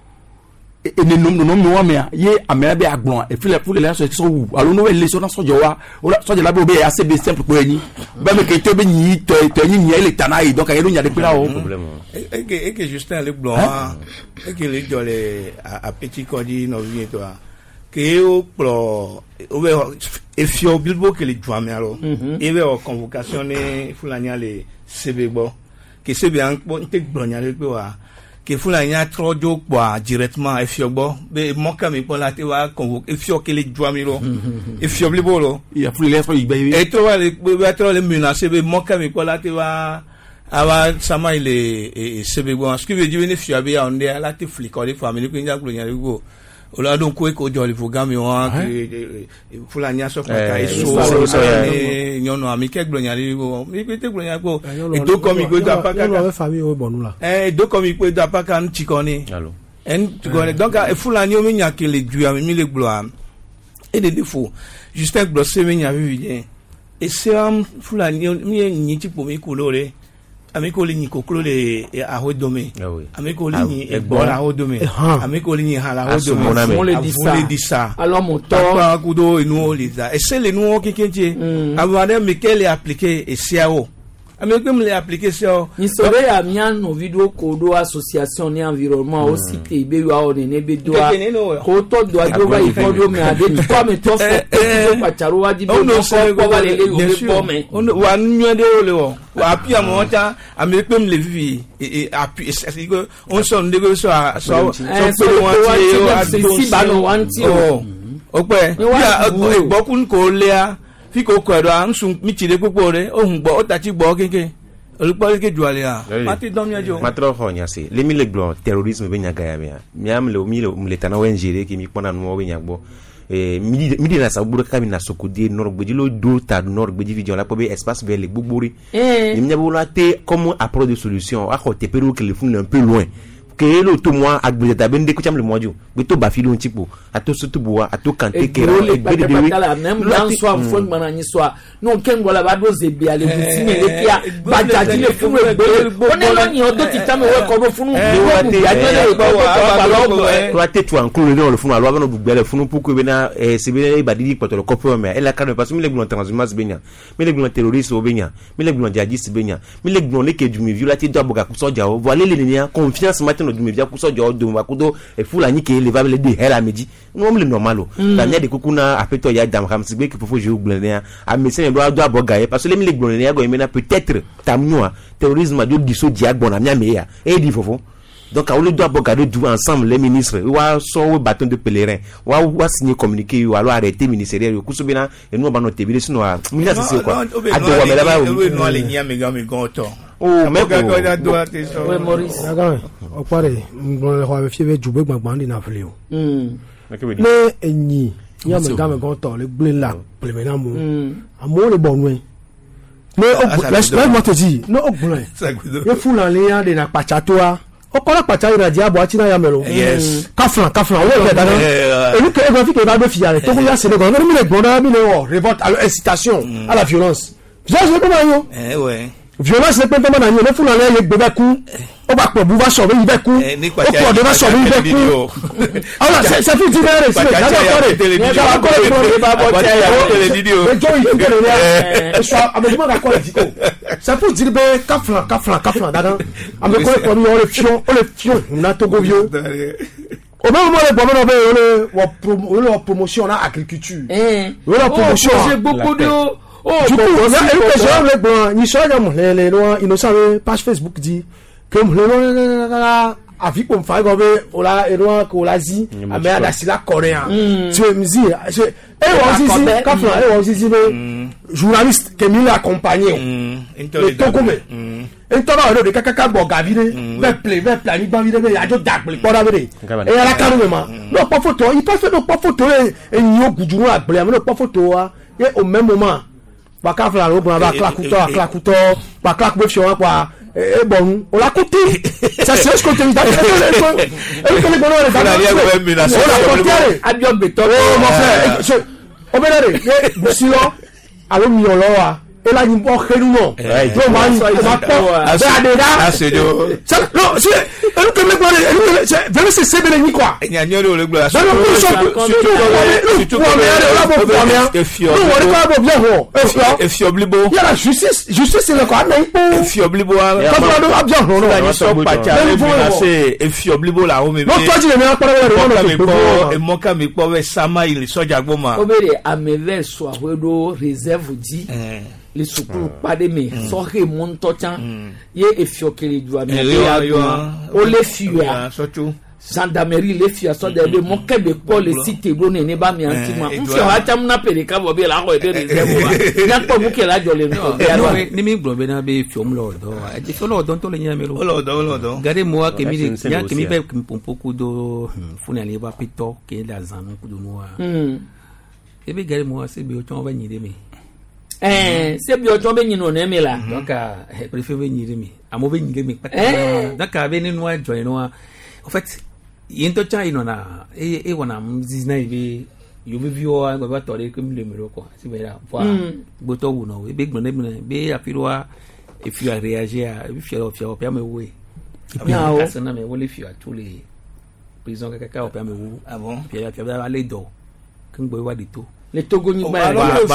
[SPEAKER 14] e ne nom no me ye amera be agbon e file la so wu alo no le so na so jowa o la so je la be obe assez be simple ko eni ba me ke te be nyi to nyi ele tanai donc ayelo nya de pela o
[SPEAKER 19] et que Justin le blanc et que le jole a petit codi no vie toi que o pro e fio bilbo que le joame alo e ve o convocation ne fulania le sebebo que sebe an te blonya le pe wa que fulania trojo kwa directement e fio bo be moka mi pour la te wa convoque e fio que le joame lo e fio bilbo lo
[SPEAKER 14] il a fulu les fois
[SPEAKER 19] e to wa le menacer be moka mi pour la te wa ava sama ile sebebo ce qui veut dire ne fio be on de la te flic or famille ko nya blonya le go ola don ko jolly programme wa fulania so ka eso nyono amike glonyari go mi pete glonyari go e do komi go da paka
[SPEAKER 18] ka famille o bonula
[SPEAKER 19] do komi go da paka nchikoni en tugone donc fulania mi nya ke le du ami le gloire et de défaut Justin Glossé mi nya vivien et c'est fulania mi nyi ti pomi kolore amiko linyi koklo le ahodome amiko linyi ebola ahodome amiko linyi hala ahodome
[SPEAKER 2] on le dit ça alors mon
[SPEAKER 19] temps kudo inu liza et c'est le nous kekenje avant Michael est appliqué et CAO amiko me appliqué ça
[SPEAKER 2] ni sore ya miano video kodo association ni environnement aussi tebe wa onene be doa ko to doa do ba ifodo me ade to me to fo pa charo wa di be no ko ba le le bo me
[SPEAKER 19] on wa nyu de ole wo wa apia mo ta amiko me le vivi et appui c'est que on son de so
[SPEAKER 2] si ba no wanti
[SPEAKER 19] o pe ya gbokun ko lea fi ko do ansun mi ti de popo re ohun gbo o ta ti gbo keke olupo ke juale a mati dom ya jo
[SPEAKER 17] matro honya se le mi le gbo terrorisme be nya ga ya miam le mi tana wenjere ki mi pona no we nya gbo midi na saburo kami na sokodi nord gbeji lo do ta nord gbeji vision la pobe espace vers les gbogbori ni nya bo la te comment approche de solution a ko te peru que le fond un peu loin que le tout moi agbe ta ben de kucham le mojo be to ba filo ntipo ato soto boa ato kante kera
[SPEAKER 2] e be de même dans soit fond manani soit non ken wala ba do zebi ale buti me le kia ba jaji le funu egbe on e lo ni odo ti tame we ko do funu
[SPEAKER 17] to te tu anklo le funu alo ba no bugbe le funu pour que be na se be ba didi poto le copo me e la kan parce que mi le gblon transhumance benya mi le gblon terroriste o benya mi le gblon jihadiste benya mi le gblon le ke du mi violate do aboga ku soja o voilà le ni confiance no du me via ku soja o do ma ku do e fulani ke le va le de hela meji no me le normalo la nya de kukuna apeto ya dam xam sigbe ki fofo je oublé a mesen do aboga e parce que le mi le gblon ne go me na peut-être tamnoa terrorisme do diso dia gbona mia me ya e di fofo donc on le doit regarder tout ensemble les ministres wa so bâton de pèlerin wa signer communiqué wa arrêter ministériel ku so bina e no ba no tebile sino a mi na se quoi ado wa me la ba
[SPEAKER 19] no le nya me ga me gonto
[SPEAKER 17] mais
[SPEAKER 19] ko da do ate so
[SPEAKER 2] we Maurice
[SPEAKER 18] daga o pare ngol le ho fi be jube gbagban di na fleo le enyi nya me ga me gonto le gble la ple me na mo amo le bonwe mais laisse-moi te dire non ogbon e fulan le ya de na pachatoa okola pacha ira dia bo atina ya melo kafran o le dana elu ke ego fi ke ba do fiare to ko ya se le go mi le gbona mi le o révolte à l'incitation à la violence je ko ma yo
[SPEAKER 19] ouais
[SPEAKER 18] violence le pente na ni le funa le gbe ba ku o ba po bu ba so be be ku o ko de ba so be be ku ala c'est fi dire c'est la ko le ba bo cha ya le video e jo yi ke le e so amedimo ga ko le diko ça peut dire be kafran dada ameko ko mi o le fion na togo vio au même moment le bonhomme le promotion na agriculture la promotion
[SPEAKER 2] j'ai beaucoup de
[SPEAKER 18] du coup le blanc ni so ga mo le innocent page Facebook dit que le avi pour me faire comme ola ero ko la zi ame ada sila coréen tu me dis et aussi kafla et aussi journaliste que mi accompagner le tokome ntọ́nà ọ̀rẹ́ òde kákáká gbọ̀ gàbí dé bẹ́ẹ̀ plani gbọ́n bí dé bẹ́ẹ̀ yàjọ́ dàgbélé kpọ́dà bẹ́ẹ̀ dé ẹ̀ yàrá kánú mi ma n'o kpọ́ photo il peut faire n'o kpọ́ photo yẹ ẹ̀yìn yóò gùdù n'o àgbélé àmì n'o kpọ́ photo wa yẹ au même moment bàkà fúlà ló gbọ́n bá akilakutọ́ bá akilakutọ́ bẹ́ẹ̀ fi wọn pa ẹ̀ bọ̀nu o la kuti c'est ce que tu dis d'ailleurs ẹ̀ kẹ́lẹ́ gbọ́n wẹ̀rẹ̀ dáná o la kọ́tẹ́rẹ̀
[SPEAKER 2] abiyo gbẹtọ́
[SPEAKER 18] o mọ̀ fẹ́ o bẹ́ẹ̀ dẹ̀ yẹ busilọ alo miyàn lọ wa ela ni bo xenu no to ma ni ma po be adeda non c'est elu ke me gbore elu c'est vraiment c'est sebele ni quoi
[SPEAKER 19] enya nyoro le gbora
[SPEAKER 18] surtout
[SPEAKER 19] efio blibo
[SPEAKER 18] ya la justice c'est le quoi mais po
[SPEAKER 19] efio blibo efio blibo la o me
[SPEAKER 18] no to ji le me apara
[SPEAKER 19] e moka mi po we sama ile soja gboma
[SPEAKER 2] obere ameve so ahodo reserve di les sukulu pade me sohe monto chan ye efiokele du ami o le fiya gendarmerie le fiya so de mo kebe ko le cité bo ne ba mi antima nfi o atam na pere ka bo be la ko de reserve ya ko mu ke la jole no
[SPEAKER 20] ni mi gbo be na be fiom lodo e ti fo lodo to le nya me
[SPEAKER 19] lodo
[SPEAKER 20] gade mo ke mi ya ke mi be pompoku do funale ba pito ke la zanu ku do mo e be gade mo se be o ton ba nyi de mi
[SPEAKER 2] c'est bien tombé ni non aimé là
[SPEAKER 20] donc préfère venir mi amo venir mi donc avec nous joindre nous en fait yento cha inona e wana mzina ibe yo be vio an ba tore comme le mero quoi c'est vrai voilà boto uno e be gbone be afirwa e fi a réagir e fi a pe me we ya ça na me wole fi a tous les prison kaka pe me wo
[SPEAKER 19] avant
[SPEAKER 20] puis ya ba aller do kan boy wa dito
[SPEAKER 2] le Togo ni ba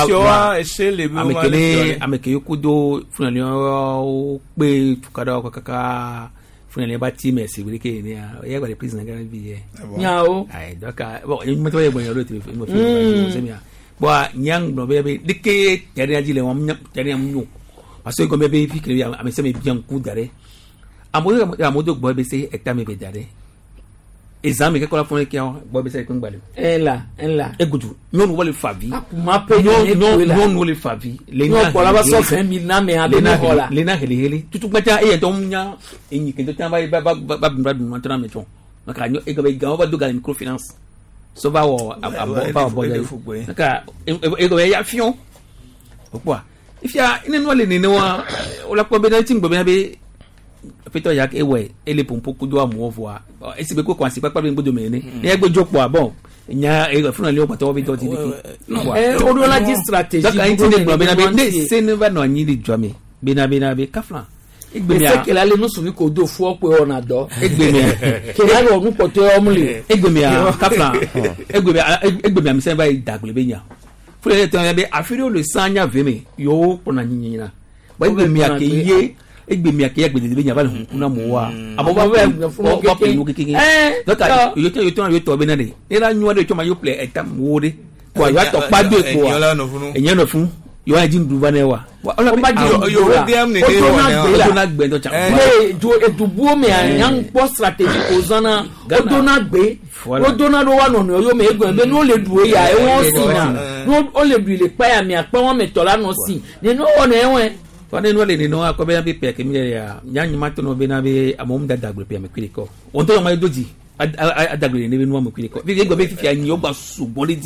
[SPEAKER 20] ameke yokudo funali o pe tukada kaka funali ba ti merci bi ke ni ya gba le prison ga bi ye
[SPEAKER 2] nya o
[SPEAKER 20] ai doka bon ni mo to ye bon yo te mo fi se mi bo nyang no be dike tere aji le won tere am nyu parce que comme be fi ke am se me bien coup dare amodo gbo be se eta me be dare examen ke ko la fon ke bo be se ko ngbale
[SPEAKER 2] ela
[SPEAKER 20] egudu non wole favi
[SPEAKER 2] ma pe
[SPEAKER 20] non wole favi
[SPEAKER 2] le no ko la ba so 20000 na me abe no hola
[SPEAKER 20] le na hele tutu gbata e to nya enyi ke to tamba ba du mantana me ton naka nyo e ga ba do ga microfinance so ba wo ba bo naka e go ya fion okwa ifia ine no le ne wa o la ko be na tin gbo be peto yak ewe ele pompo kudo amovoa esi be ko kwansi papa be gbodo me ni e gbojopo abon nya e funa le opato bi to ti
[SPEAKER 2] o do la di strategy
[SPEAKER 20] donc ainti de gbo be na be se ne va no anyi le dwame be na be kaflan
[SPEAKER 2] egbe mi a ke la le no so wi ko do fu ope ona do egbe mi ke la ro nu poto omule
[SPEAKER 20] egbe mi a kaflan egbe mi am se ba dagle be nya funa le tan be afiri o le sanya veme yo pona nyinyina ba egbe mi a ke ye egbe mi akeye egbe de nya ba na mo wa abo ba ba pe no kiki donc yo to be na de era nyu de choma yo play etam wo de ko yo to pa de ko enye no fun yo a jin duva na wa
[SPEAKER 2] o ba ji yo de am ne
[SPEAKER 20] o na gbe do cha
[SPEAKER 2] le jo edubu me an po strategy ko zana o do na gbe o do na do wa no yo me egbe be no le du ya e won si na no o le du le pa ya mi apa won me to la no si ni no won e won
[SPEAKER 20] wane no le ni no akobe na be pe ke mi ya nyanyi mato no be na be amom da dagbe pe me kwiriko on to ma doji adagbe ni be no mo kwiriko bi gbe be fifi anyi o gba sugbon le di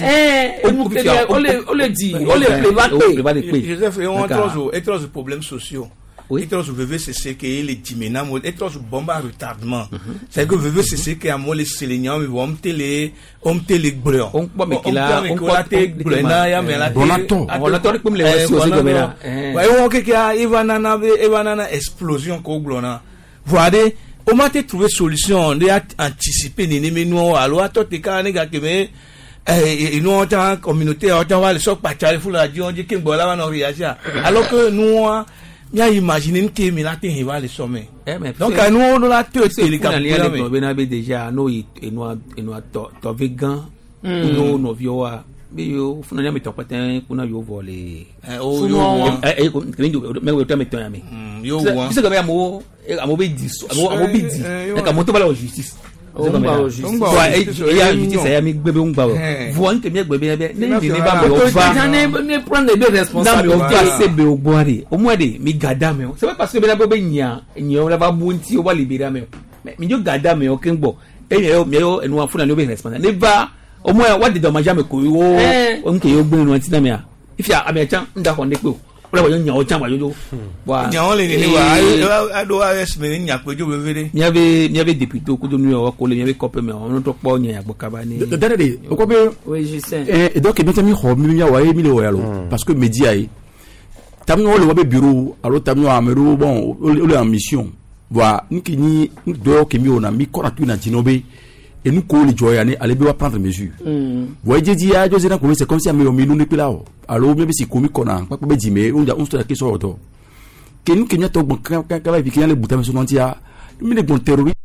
[SPEAKER 2] o le di o le private
[SPEAKER 19] Joseph et on trouve problèmes sociaux. Et trop VVCC qui est les dimena et trop bomba retardement. C'est que VVCC qui a moi les séléniens mais on télé brûlant.
[SPEAKER 20] On pas mais qu'il a
[SPEAKER 19] on côté brûlant ya mais là.
[SPEAKER 20] On la tori comme les aussi comme là.
[SPEAKER 19] Ouais on que a Evanana explosion ko glona. Voilà on m'a trouvé solution de anticiper ni mais nous alors toi te ka nega que mais nous en tant communauté en tant va sok pachale fu la on dit que bola va no réagir alors que nous bien imaginer que mais là tu va le sommet donc nous on a tout les
[SPEAKER 20] capitales mais on a déjà nous et nous to vegan nous vioa mais yo funa me topatin kuna yo volé
[SPEAKER 19] yo
[SPEAKER 20] me yo to me to yami yo c'est comme mo amobe di ka moto bala o justice ya justice ya mi gbebe ngba o voan ke mi gbebe be ne ba me o va
[SPEAKER 2] ne prendre des responsables
[SPEAKER 20] o va se be o boare o mo de mi gada me o c'est pas parce que be la be nya o la ba bunti o ba libérer me mi jo gada me o kengbo mi yo enu afuna no be responsable ne ba o mo ya what did o ma jame ko wo o nke yo gbe nu antina me a if ya amecha nda ho ne pe o la wa nya o chamba yo wa
[SPEAKER 19] nya o le ni wa ado as me nya pe jo bevere
[SPEAKER 20] mi ave député ko do nu o ko le mi ave copé me on to po nya agbo kaba ni
[SPEAKER 14] dade o ko be
[SPEAKER 2] oui je sais
[SPEAKER 14] et donc bien mi ho mi nya wa e mi le o ya lo parce que média yi tamno le wa be bureau alors tamno amero bon o le en mission wa nki ni do ke mi ona mi kora tu na tinobe et nous ko le joya ni aller be wa prendre mesure wa jeji ya jo zena ko c'est comme si amero mi lu ne pela o alors me be si komi kona pa be dime on se la question auto ke nous ke nya to bon ka ba bi ke nya le buta me so ntia mi le bon terroriste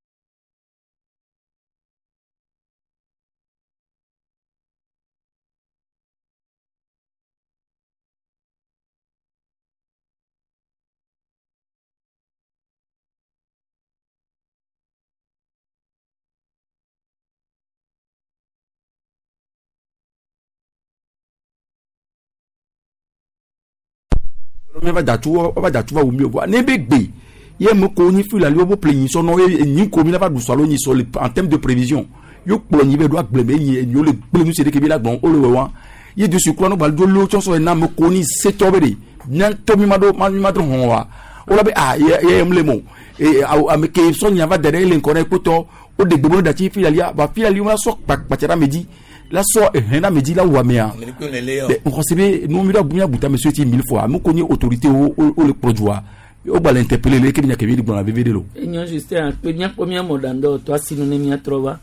[SPEAKER 14] me va datu va umi o ne be gbe ye mo ko ni fila le bo plein so no ni ko mi la va du salo ni so en termes de prévision yo plo ni be do agbleme ni yo le plo nu se de ke bi la gbon o le wa ye de su ko no bal do lo so na mo ko ni se to be de nyan to mi ma do ho wa o la be ye mle mo e a me ke so nya va de le ko na ko to o de gbo da ti fila lia ba fila li ma so pa tera meji la so na meji la wa mea on recevait nous mi do bunya buta monsieur ti 1000 fois mo ko ni autorité o le produit o ba l'interpeller le ke nya ke bi di gbon vvd lo
[SPEAKER 2] enyo juste un peu nya premier modando to asinu ne mi atrova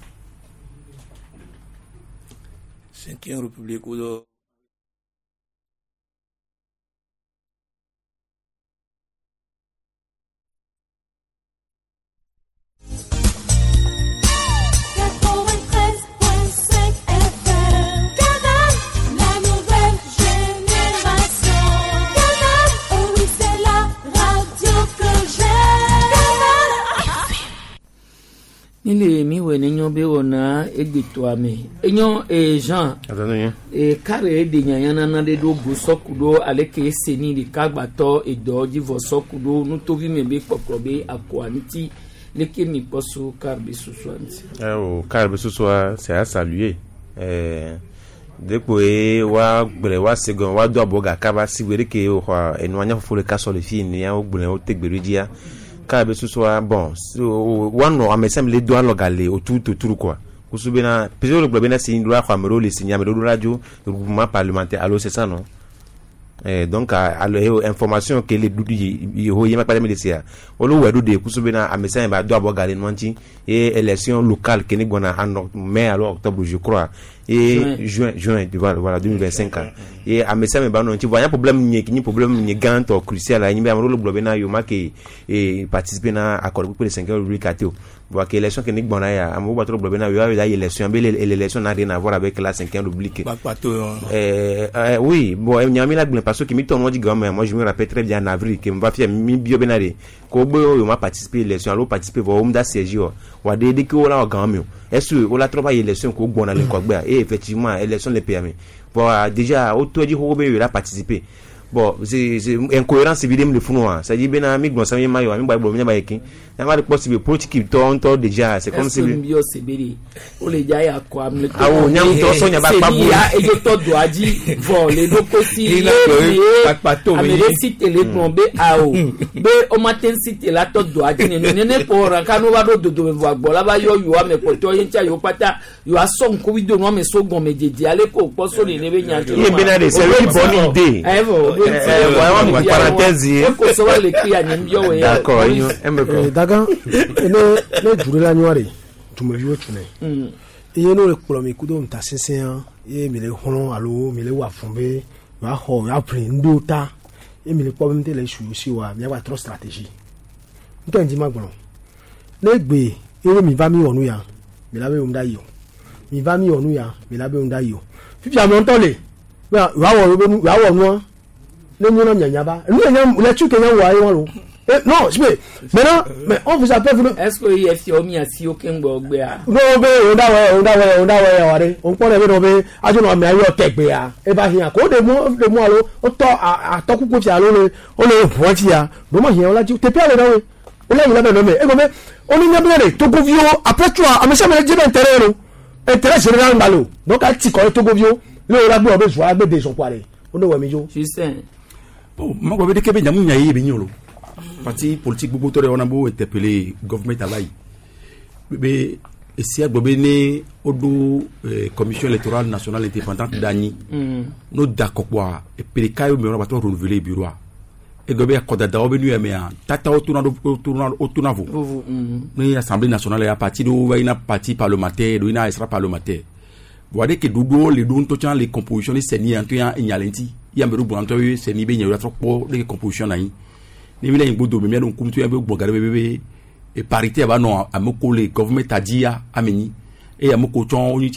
[SPEAKER 19] 5e république ou
[SPEAKER 2] ile mi we nenyo be wona egbeto ame enyo Jean kare de nyanya na de do go sokudo aleke seni de kagbato edo jivo sokudo no to vi me be kokrobe akwanti leke mi poso karbe suswanti
[SPEAKER 17] karbe suswa c'est à saluer depuis wa gbere wa segon wa do aboga kaba sigwere ke o enwanya fofole kaso le fi ni ya o gbere o tegbere dia kabe suswa bon wano amesem le doa logale o tout quoi kusubena peso le globena sin droit famero le signa mero radio regroupement parlementaire allo c'est ça non donc allo information que les doudi ho yema pas medesia o lo wedu de kusubena amesem ba do abogale nwanti et élection locale que ni gona en mai alors octobre je crois et juin voilà 2025 et amesem ba non ti voya problème ni problème ni gant crucial la ni ba lo globena yo make et participer na accord pour les 5 rubrique ateo voit que l'élection que ni gbona ya amu ba trop globena yo ya élection mais l'élection n'a rien à voir avec la 5e rubrique oui bon nyami la parce que mi ton dit gamin moi je me rappelle très bien en avril que me va faire mi bio benade ko bo yo ma participer l'élection alors participer vo mda siège wa de que o la gamin est-ce o la trop ba élection ko gbona le ko gba et effectivement élection les permis bon déjà auto dit ko be yo la participer bon c'est incohérence évidemment le founoa ça dit bena mi gbon sami mayo mi ba bo mi ba yekin na ma possible politique to déjà c'est comme si
[SPEAKER 2] bio sebiri o le ja ya ko am le
[SPEAKER 17] awo nyam to so nya ba pa bu
[SPEAKER 2] ya e to do aji bon le do ko si
[SPEAKER 19] pato
[SPEAKER 2] me cite le tombe ao be o matin cite la to do aji ne pour kanu ba do vo agbola ba yo me ko to yin cha yo pata yo aso nko wi do no me so gon me jeje ale ko po so le be nya jo
[SPEAKER 17] ye bena de c'est une bonne idée vraiment parenthèse
[SPEAKER 2] ko so le ki ya nyim yo we
[SPEAKER 17] d'accord
[SPEAKER 18] daga ne jurela nyore tumeviwo tune iye no le kpolomi kudo mta sesen ye mi le hono alo mi le wa fombe wa ho ya prin ndota ye mi le kpo mte le su si wa mi wa trop stratégie nto ndi magbon ne gbe ere mi va mi onu ya mi la be unda yo mi va mi onu ya mi la be unda yo fifi am nto le wa wo no ne nyo na nyanya ba ni nyanya le chu ke nya wa ye won lo Non, maintenant, mais on vous appelle.
[SPEAKER 2] Est-ce que il y a si omi asi oken gbogbe a?
[SPEAKER 18] Non, on dawe, on peut lever a je no me ayo tegbe ya. E ba hian ko de mo alo, o to a to ku ti alo le, o le fo ti ya. Do mo hian o la ti te pe ale dawe. O la ila be no me. E go me, on ni nyabele to go vio après toi, a me se me je ben terrain. Intérêt général malo. Donc a ti ko to go vio, le o la gbe o be so agbe de so kware. O no we mi jo.
[SPEAKER 2] Justin.
[SPEAKER 14] Bon, moi go be de kebe nyamu nyaye be nyolo. Parti politique beaucoup tore on a beau interpeller gouvernement alai bébé et si agbobe né odo commission électorale nationale indépendante dani no d'accord quoi et pelikayo me on va to renouveler bureau et gobe akoda da obenu eme a tata otuna vo ni assemblée nationale ya parti do ina parti parlementaire do ina extra parlementaire voyez que dodo les don to chan les compositions les seni en tuya inyalenti ya mbero branto seni be nyawra trop les compositions na yi ni vile ngbodo me don kumtu ya be gbogare bebe e parité ba no amoko le government adia ameni e amoko chon oni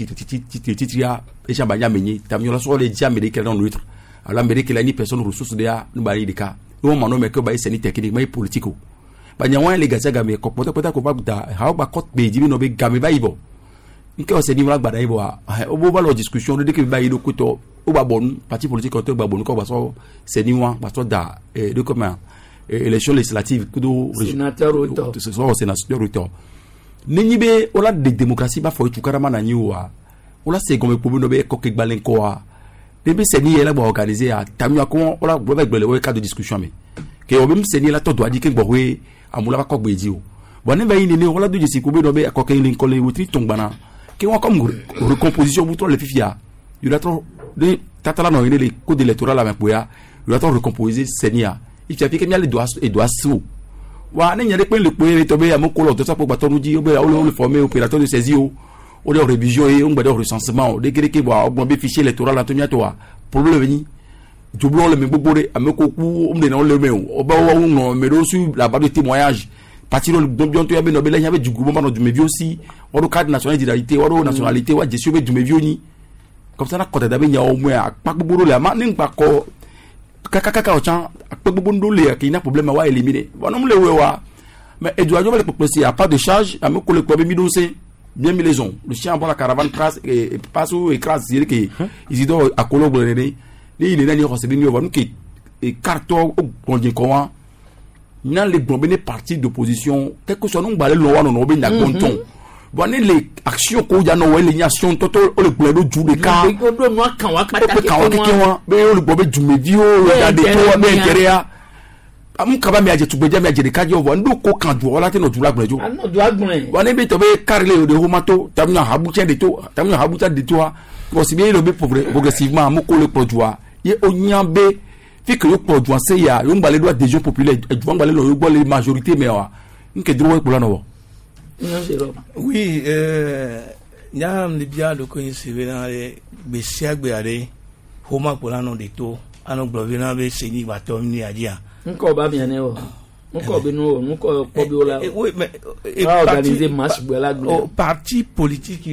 [SPEAKER 14] titria e chamba nya menyi tamyo so le dia américain dans l'autre alors américain la ni personne ressources de ya no bari de ka o mano me ko ba seni technique mais politico ba nya wan le gaza game ko pota ko ba da ha ba kot be jibi no be game ba ibo nke o se ni mala gbada ibo o bo ba lo discussion de ke ba ido ko to o ba bon parti politique o to ba bon ko ba so se ni wan ba so da de comment élection législative kudo
[SPEAKER 2] sénateur auto
[SPEAKER 14] sénateur auto ninyibe ola de démocratie ba fo tukarama na nyiwa ola se gome pobu no be ko ke gbalen ko a debe se ni ela ba organiser a tamya ko ola gbo ba gbele o cadre de discussion me ke o bim se ni la to do adi ke gbo we amula ba ko gbeji o bo ne ba yin ni ola do jisi ko be no be ko ke ni ko le wotri tongbana ke wa comme recomposition bouton le fifia il a trop de tatala no ile le code électoral la mepoya il a trop recomposer senia il fait que les doigts sous wa ne nyare pe le pe to be amoko lo to sapo gba tonu ji o be o le former opérateur de saisie o de révision et on gba de recensement de kere ke bo ogbon be fichier électoral la to nya to wa problème ni jublo le me gbogbo amoko ku o de na o le me o ba wo no me do sur la base de témoignage parti le don to ya be no be la nya be jugu bo ma no du me vi aussi o do carte national d'identité o do nationalité wa gestion be du me vi ni comme ça na ko da be nya o mo a pa gbogbo le ma ni gba ko kaka ochan akpegbo ndole ki na problème wa éliminer bon on le wa mais Edouard va le proposer à pas de charge à me coller quoi mi dossier bien mis les on le chien pour la caravane crasse et passe au écrase dire que ils doivent à collaborer ni il est là ni recevoir ni voir qui et carton on dit comment nan les bombes partis d'opposition quelque soit non balé loi non be na bonton bon les actions ko ya no les actions toto le blendo du de ka
[SPEAKER 2] do no kan wa pataki
[SPEAKER 14] ko be le bobe jume vio da de to be kerea am kaba mi aje tugbeja mi aje de ka jo wo ndo ko kan ju ola te no ju lagbon jo
[SPEAKER 2] no ju agbon
[SPEAKER 14] bon be to be carle de homato tamnya habucha de to ko si bien le be progressivement mo ko le produit ye onyambe fi que yo produit se ya yo ngbalé droit des gens populaires et du ngbalé lo yo gbo les majorité mais wa nke droit ko la no.
[SPEAKER 19] Oui, nyam libya do ko insevena le besiagbe are homa ko la no de to ano gbovena be seni ba to ni adia
[SPEAKER 2] nko ba mi ane o nko be no nko ko bi ola
[SPEAKER 19] oui mais
[SPEAKER 2] organiser marche bela glo
[SPEAKER 19] parti politique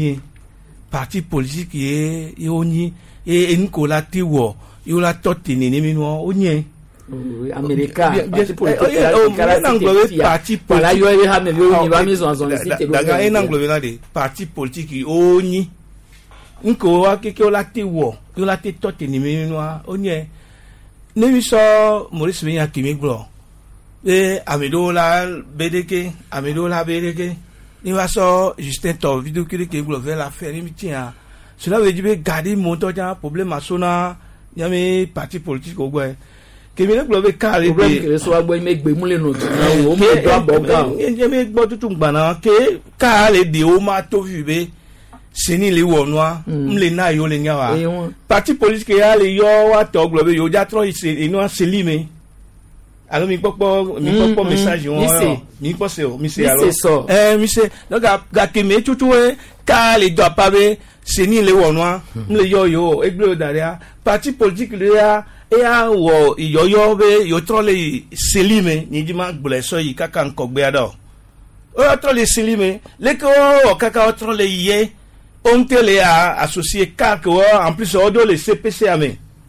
[SPEAKER 19] e oni e nko la tiwo yo la totini ni mi no onye
[SPEAKER 2] Américain parti politique la yo e ha me vi ba mi so cité
[SPEAKER 19] daga en anglo de parti politique oni nko wa keke la tiwo yo la te totini mi no onye ne mi so Maurice Benya kimi glo e amedola bedeke ni va so Justin to vidéo que glo vers la faire mi tient cela veut dire garder mon temps problème asona yami parti politique au gwe kemi le glo be carré
[SPEAKER 2] problème que so agbo me gbe mu le no o me do aboga
[SPEAKER 19] yami gbo tutu gbana ke ka le de o ma to vibe seni le wo noa mle na yo le nyawa parti politique ya le yo wa to glo be yo ja tro ino selime alors mi popo message won mi se alors mi se donc ga kemi tutu e ka le do pa be seni le wo noa mle yo eglo daria parti politique le ya e a wo yo be yo tro le selime ni jima gble so yi kaka nkogbe ado o tro le selime le ko o kaka o tro le ye on te le a associé car que en plus o do le CPC ame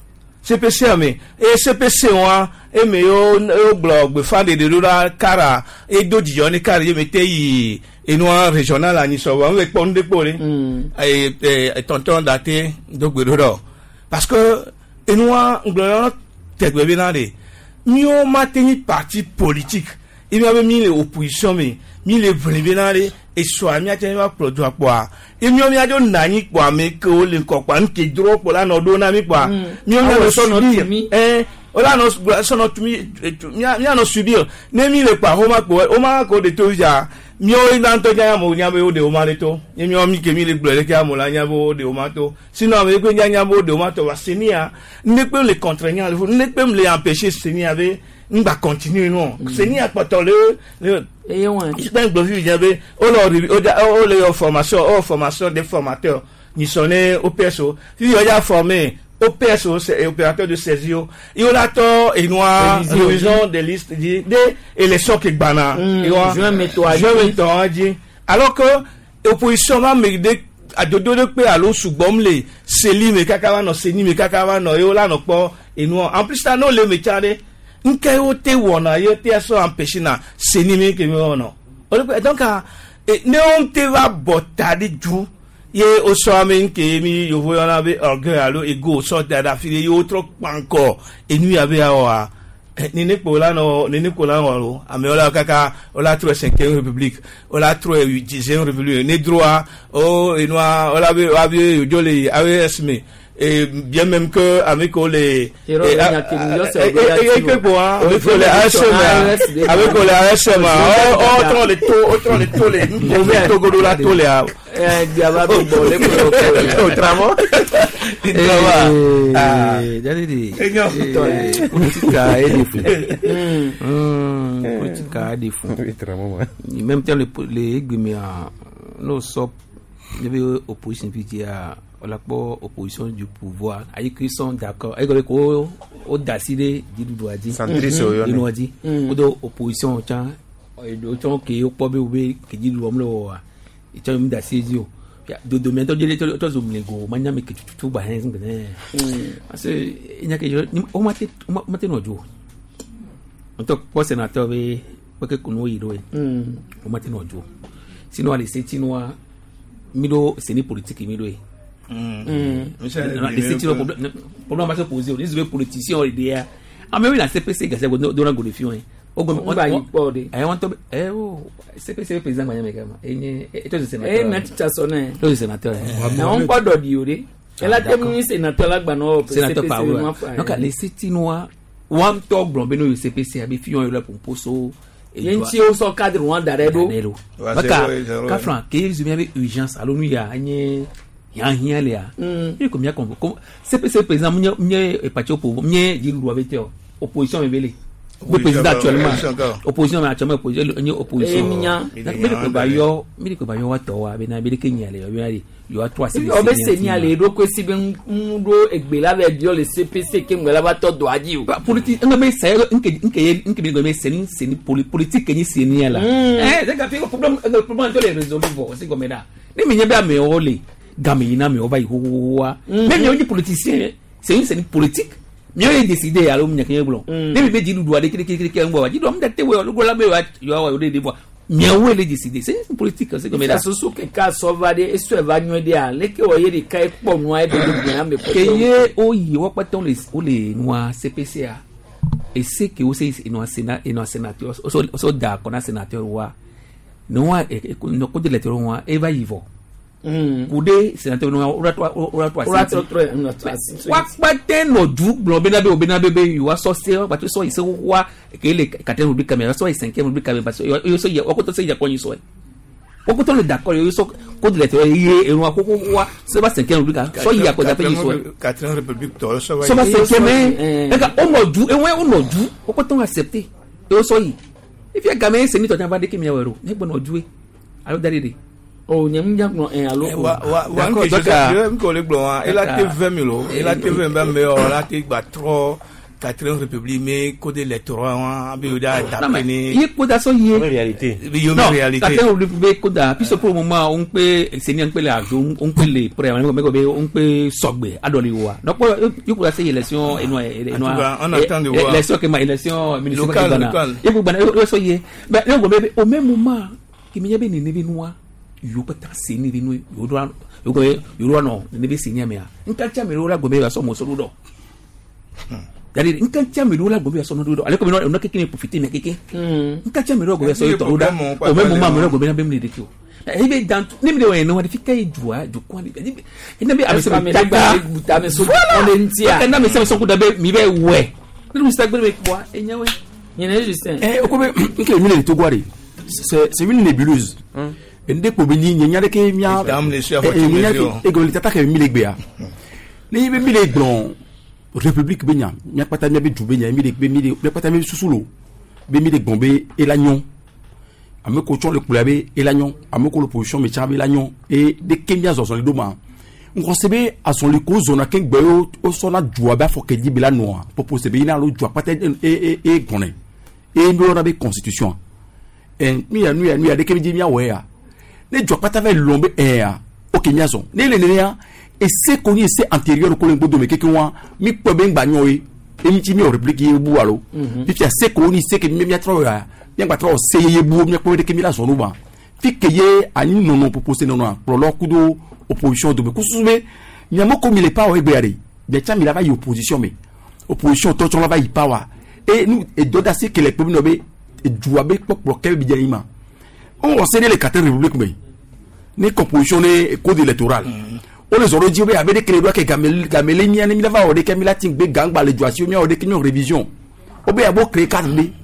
[SPEAKER 19] CPC mais et CPC wa e me yo blog fa de dura kara e do di yoni kara ye mete yi enoa régional ani so wa we pon de pole et tonton daté do gbero parce que enoa nglo tegbe binade mio mateni parti politique il y avait mis les oppositions mais mis les vribinade et soit mi ateni va produit quoi et mio mi ado nani kwa me ko le ko kwa nke dro ko la no do na mi kwa mio mi so no mi ola no so no mi no subir ne mi le kwa o ma ko de to ja mio ina to ja mo nya be o de o ma le to mio mi ke mi le gbere ke amola nya bo de o ma to sinon me ko nya bo de o ma to wa senia ne peut le contraindre ne peut me les empêcher senia avec ngba continue non senia poto le
[SPEAKER 2] et on
[SPEAKER 19] je pense que vous avez o le formation des formateurs ni sonné au PSO si il y a formé au PSO c'est opérateur de saisio il y a to et noir révision des listes des élections qui bana je dit alors que opposition va me a dodo de pe alo sugbom le seli me kakawa no seni me kakawa no yo la no po et noir en plus ça non le métier nke o te wona ye te so empêcher na senimi ke mi wono donc ne on te va botade du ye o so amen ke mi yo voyona be orgueil alo ego so da fili yo trop encore et nuit avec awa ni Nicolas no ameola kaka ola trop 5e république ola trop 10e république ne droit o et noir ola be abi jole awesme et bien même que avec les
[SPEAKER 20] la opposition du pouvoir avec qui sont d'accord avec ko o daside di doit dire
[SPEAKER 17] centriste yo
[SPEAKER 20] no di o do opposition cha e do ton ke o pobe we ke di do mlo wa e cha mi daside yo ya do mento je to zo mlego manya me ke tu ba hen ngene parce nya ke o mate no jo onto po sénateur we ke kuno yiro o mate no jo sino ale se tinwa mido seni politique mido problème va se poser les politiciens idéa ah mais oui la CPC gase do na go de fion o ba yi pode I want to CPC président manya mekama to se sénateur
[SPEAKER 2] na tita sonne
[SPEAKER 20] to se sénateur
[SPEAKER 2] na on pas do diore ela tem sénateur la gba no
[SPEAKER 20] sénateur pa donc les Sétinois one talk blon beno CPC abi fion yo pour poso
[SPEAKER 2] yen ti o so cadre wan daredo
[SPEAKER 20] baka ka franc que ils avec urgence alors nous ya anye ya lea il comme ya comme CPC président mnye parti pour mnye di loi avec opposition mebele le président actuellement opposition mais actuellement opposition mi ko ba yo wato wa be na be Kenya le yo a 3 CPC
[SPEAKER 2] o be signalé do ko si ben ndo egbe la be dio le CPC ke ngela ba to do aji o
[SPEAKER 20] politique nga be say nke be go me seni politique ni seni la de ga fi problème to les résoudre c'est comme ça ni mi nya be ame o le gamina me over ihowa même yo di politicien c'est une politique mieux décider alors mi nyakenye blon ne be di ludu ade kire ngwa di do am date we lo la be yo wa de bo mieux we le décider c'est une politique c'est comme ça
[SPEAKER 2] so ke ka sovade e so eva nyu de a le ke o ye di kai po nu ai de bien me
[SPEAKER 20] ke ye o yi wo paton les noa CPCA et c'est que aussi no sénateur so da kona sénateur wa no wa no ko de lettre wa eva yivo kude sénateur no ora kwa teno du blobena be you are so say but so is wa ke le kateno rubrique caméra so 5e rubrique caméra parce yo so ya okoto se ya konyi so okoto le d'accord yo so ko de lettre ye enu akoko wa so ba 5e rubrique so ya ko da pe so
[SPEAKER 19] 4e république to so
[SPEAKER 20] ba 5e eka o no du okoto accepter yo so yi if you gamen se ni to tan ba de ke mi awero ne gbono du alo daride
[SPEAKER 2] o nyam no alo
[SPEAKER 19] wa ko le blon il a été 20 000 il a été 20 000 mais on a été 3 4e république mais code électoral be da tapeni
[SPEAKER 20] il code ça y est
[SPEAKER 17] réalité
[SPEAKER 20] non réalité 4e république code puis pour le moment on peut senior peut la on peut les prêt on peut sogbe adoli wa donc il faut essayer élection et
[SPEAKER 19] on attend de voir
[SPEAKER 20] élection que ma élection municipale il faut ben ça y est mais au même moment qui me yabe ni nebi noa yo peut tasser ni no yo doit non nebi signer mais nkacha me rola gobe ya so mo so do yari nkacha me rola gobe ya so no do ale ko no keke profiter mais keke nkacha me rola gobe ya so to do au même moment me rola gobe na be me de ko e be dans ni me de no fika ejua jo kwa ni na be abisa me buta me so on entia na me so ko da be mi be we ni mi sta gbe me kwa enyawe yene Justin
[SPEAKER 14] ko be nke mi le to gwari c'est une nébuleuse ende ko be ni nyanya de ke mia e go li tata ke mi le gbe a ni be mi le gbon république be nya nya pata nya be du be nya mi le be mi le pata me susulo be mi le gbon be elagnon ame ko chon le kulabe elagnon ame ko l'opposition me chabe elagnon et de kenya zo le doma on sebe a son le ko zona ken gbe o sona jua ba fo ke di bela noa pour sebe ina lo jua pata e gone e mi ora be constitution en mi ya de ke mi ya we ya ne jua pata ve lombe o kenya zo ne le ya et c'est connu c'est antérieur ko le bodo me keke wa mi po be ngba nyo e mi ti mi o réplique e bu alo puis c'est connu c'est que mi ya tro ya bien pas trop seye bu mi ko de ke mi la zo no ba fi ke ye ani non proposer non pour leur coup de opposition de ko sube nyamo ko mi le pa o egbe ari bien cha mi la va y opposition mais opposition to la va y power et nous et doda c'est que les peuples no be duabe pour quel bijaima on sait les 4e république mais ne composition ne code électoral on les aurait dit avec des crédits que gamel ni ani mi va o de Camila ting be gangba le joation mi o de kinyo révision o be abo créer cadre ni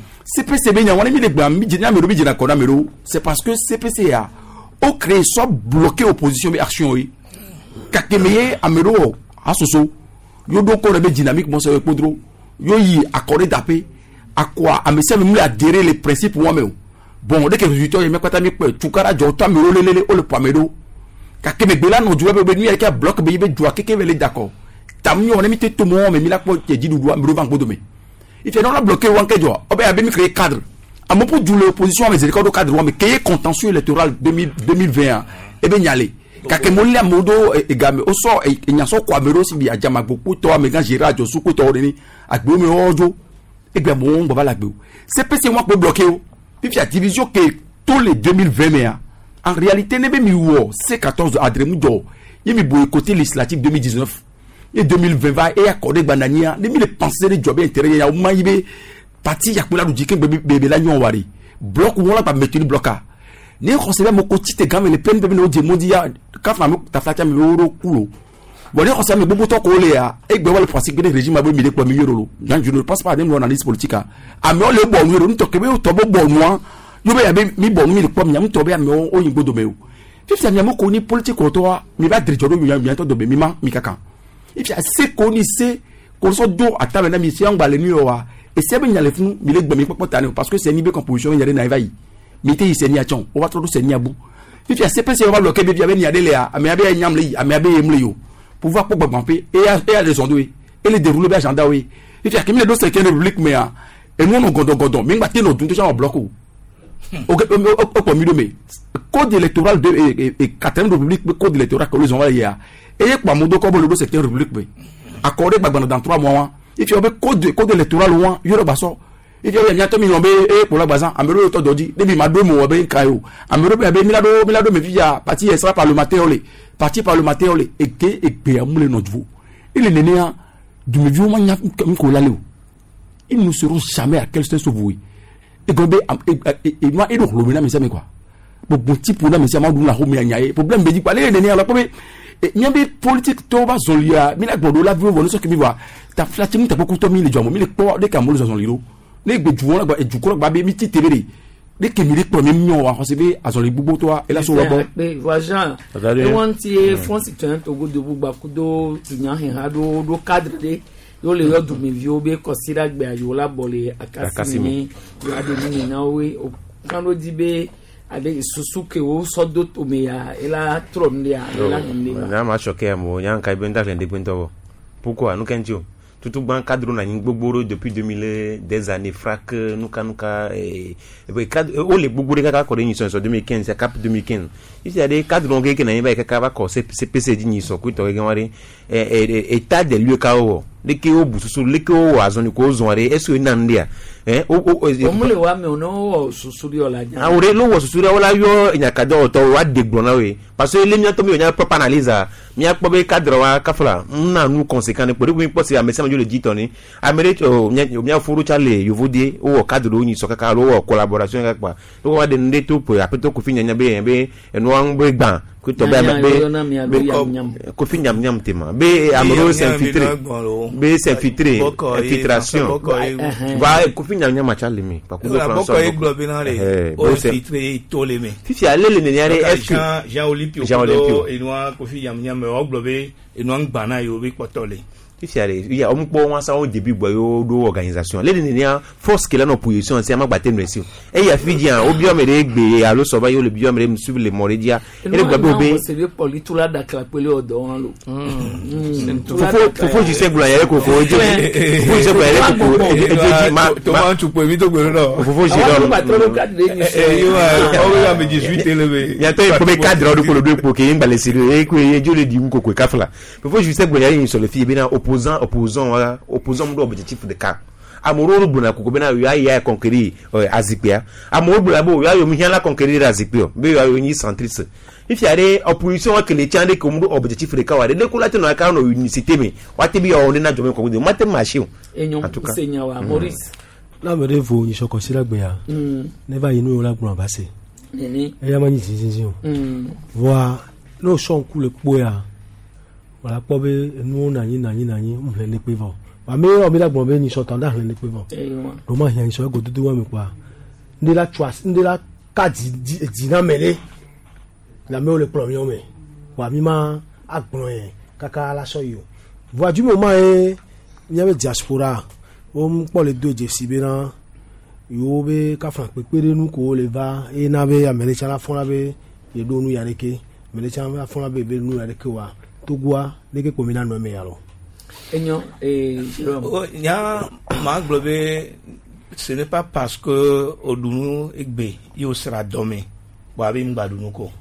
[SPEAKER 14] CPCB nya woni mi le gba mi jina mi ro bi jina kona mi ro c'est parce que CPCA o créer soit bloquer opposition bi action yi kakemeye amero asoso yo do ko be dynamique mo se podro yo yi accordé d'appel à quoi à monsieur me adhérer les principes moi-même bon dès que résultat il me kwata mi pe tukara jo to mi ro lele o le pamedo kakeme bela no juwe be ni avec un bloc be be doa keke vele d'accord tam yo ne mi te to mo me mi la ko te di du mi ro van bodo me il fait non la bloquer wan ke jo obe abi mi créer cadre à mon pour l'opposition mais record cadre mais qu'il y ait contentieux électoral 2021 et ben nyale kakemoli la modo egame o so e nyaso kwa mero si bi ajama gbopo to amega jira jo suko to ni agbe mi ojo egbe mo ngba la gbe c'est PC moi ko bloquer o puis la division que tous les 2021 en réalité ne be mi wo C14 adremu jo yemi boycotter législative 2019 et 2020 va et accorder banania ne mi le penser de job intérêt ya o mayibe parti yakula du diken bebe la nyon wari bloc wala pa mettre bloca ne conseiller mo ko tite gamme le plein bebe no di modia ka fa mo ta fata mi ro kulo bon ne conseiller me bobo to ko le ya e gbe wala principe de régime abo mi le ko mi yoro je ne pense pas même l'analyse politique a me o le bon yoro nto ke be to bo bon no yo be ya be mi bon mi le ko mi am to be am o yin godo me o fi fi am ko ni politique ko to mi ba dire jodo mi to do be mi ma mi kaka e fi c'est connu c'est ko so do ataba na mi si angba le ni o wa et c'est bien les fous mi le gbe mi popota parce que c'est ni be composition yare na vai mi te c'est ni a chon o va trop c'est ni abu if ya CPC on va bloquer be ni adele a ame abe nyam le ame abe yemle yo pouvoir pour gbampe et a les ondoué et les dérouler be agenda oui if ya kimi le do c'est que république mais et nous on godon mi ngba te no dun to cha bloquer o po mi do me code électoral de et 4e république code électoral que les on va hier et pa modo ko bo le do c'est que république be accordé dans 3 mois if you have code électoral one yoro baso if you have mi yombe pour la bazan amero to dodi debi mado mo be kayo amero be milado me via parti extra parlementaire le parti parlementaire le et pe amule notre vous il est né du me vieux manya ko la le ils ne seront jamais à quel sens vous et gombe et moi et donc le mena mais ça mais quoi bon type na mais ça ma dou la ho me nyae problème be di pa le né la pobe nyambe politique to ba zolia mi la gbodo la vivo no so ke mi wa ta flati mu ta beaucoup to mi le jomo mi le po de ka mo zo liro le gbe juwon la gba e jukoro gba be mi ti tebere de ke mi le po mi nyon wa se be azon le gbogbo to wa e la so robo
[SPEAKER 2] be voisin e won ti France citoyen to go de bugba kudo tunyan hin ha do cadre de yo le yo du mi vio be consider gbe ayo la bole akasimi yo ade ni na we o kan do di be avec Susuke ou Sodo Tomea et la trône de la
[SPEAKER 17] ma choqué mo yan kai benda le ndebento pourquoi nous kenjo tout ban cadre na gbogbo depuis 2000 des années frac nuka et cadre o le gbogbo kaka ko ni so 2015 c'est cap 2015 il y a des cadres on que na yeba kaka ba ko CPC di ni so ko to gen wari état des lieux ka o de ke o bususu le ke o azoni ko zonre est-ce que nandia
[SPEAKER 2] o mule wa me ono susuri ola nya
[SPEAKER 17] awre lo wo susuri ola yo nyakada oto wa degbona we parce que le mi to mi onya proper analyse mi akpo be cadre wa kafla na nu conséquent pour mi posi a message le dit toni amerique mi afuru chale yovodi o cadre o ni so kaka lo collaboration kakpa lo wa de ndeto pour apeto ko finya nya be eno an be gban ko to be ko finya nyam tema be amoro s'infiltrer infiltration va ko finya nyam chale mi pa ko
[SPEAKER 19] boko e globe na re o infiltrer toleme
[SPEAKER 17] fifi alele ne yare
[SPEAKER 19] Jean Olympio eno ko finya nyam o globe eno an gbana yo be potole
[SPEAKER 17] il y a un peu moins ça au début de organisation les dernières force qui là en position c'est ma batter nous ici et il y a fidien au biome regbe allo so ba yo le biome me suivre les moridia et le gbabe
[SPEAKER 2] c'est le politula da clapele odon lo
[SPEAKER 17] faut je sais que là ko ko je faut je sais que ma
[SPEAKER 19] to ma tu po mi to gbero no
[SPEAKER 17] faut je sais
[SPEAKER 2] ba trop cadre ni
[SPEAKER 19] yo o me 18 eleve
[SPEAKER 17] il y a toi premier cadre de polo 2 pour que ngba le sérieux et que je le dis ko ko kafla faut je sais que là sur le fille bien opposant mon objectif de cas amoro buna ko bena ya conquérir azipia amoro buna bo ya yo mi la conquérir azipio be ya yo ni centriste if ya re opposition que les tiande ko mon objectif de cas wa de ko lati no aka no unicité mi wati bi yo na jome ko de mate machine
[SPEAKER 2] en tout cas seigneur wa Maurice
[SPEAKER 18] la me revo ni soko sila gbe ya never you know la gbon abase
[SPEAKER 2] nini
[SPEAKER 18] e ya mani zinzin wa no son ku le po ya wala po be nu na yin mo le ni pe vo wa me o mi dagbon be ni so tan da le ni pe vo do ma yan so go dudu wa mi pa ndi la trust ndi la kadi di na mele la me o le premier me wa mi ma agbon e kaka la so yo wa du moment e ni ave diaspora o m po le doje sibe na yo be ka fran pepere nu ko le va e na be america la fon la be e do nu yareke america la fon la be nu yareke wa Togua de que comina no me yalo
[SPEAKER 2] enyo
[SPEAKER 19] ya ma globe ce n'est pas parce que odunu egbe yo sera domé wa bi ngbadunu ko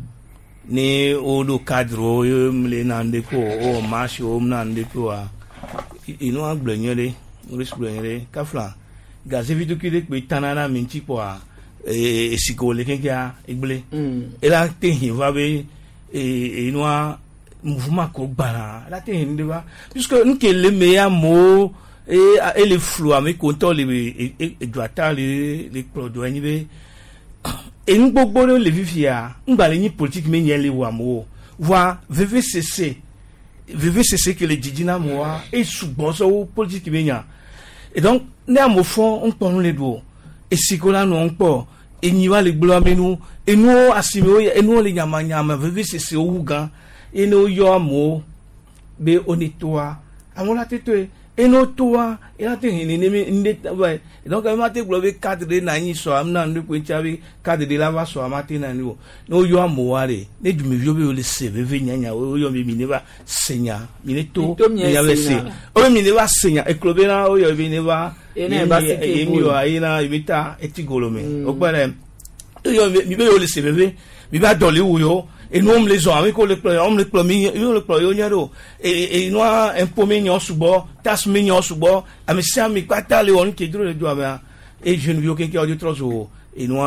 [SPEAKER 19] ni odo cadre yo mle nande ko o marche o nande ko a ino agblonyele risblonyele kafla gaze vidu ki de pe tanana minti po a e sikole kenkia egble e la te hin va be e ino mouvement ko gbara la te hin de va puisque nke le meya mo et les flou avec contrôle les droita les produits be et nous gbogbo le vivia ngba le ni politique me nyele wa mo wa VVCC que les didina mo et sugbon so politique me nya et donc ne amo fond on pon le do et sikola no on po et ni wa le gbo amenu et nous asime et nous le nyama nyama VVCC o wugan et nous yo amo be onitoa amola tete eno toa ela te ni ndeta ouais donc ma te globe cadre de nani so amna ndu ko nchabi cadre de lava so amate nani wo no yo amoare ne djumi vio be le seve ve nyanya o yo mi ne ba senya mi ne to mi ya se o mi ne ba senya e globe na o yo mi ne ba
[SPEAKER 2] ene ba se ke
[SPEAKER 19] mi o aina imita etigolome o gbere yo mi be le seve ve mi ba dole wo yo et nous on les ont avec le premier le ployonyaro et nous un pomé nyon subo tas mignon subo ami sami kwata le on qui le doit et je ne veux aucun qui a du trozo et nous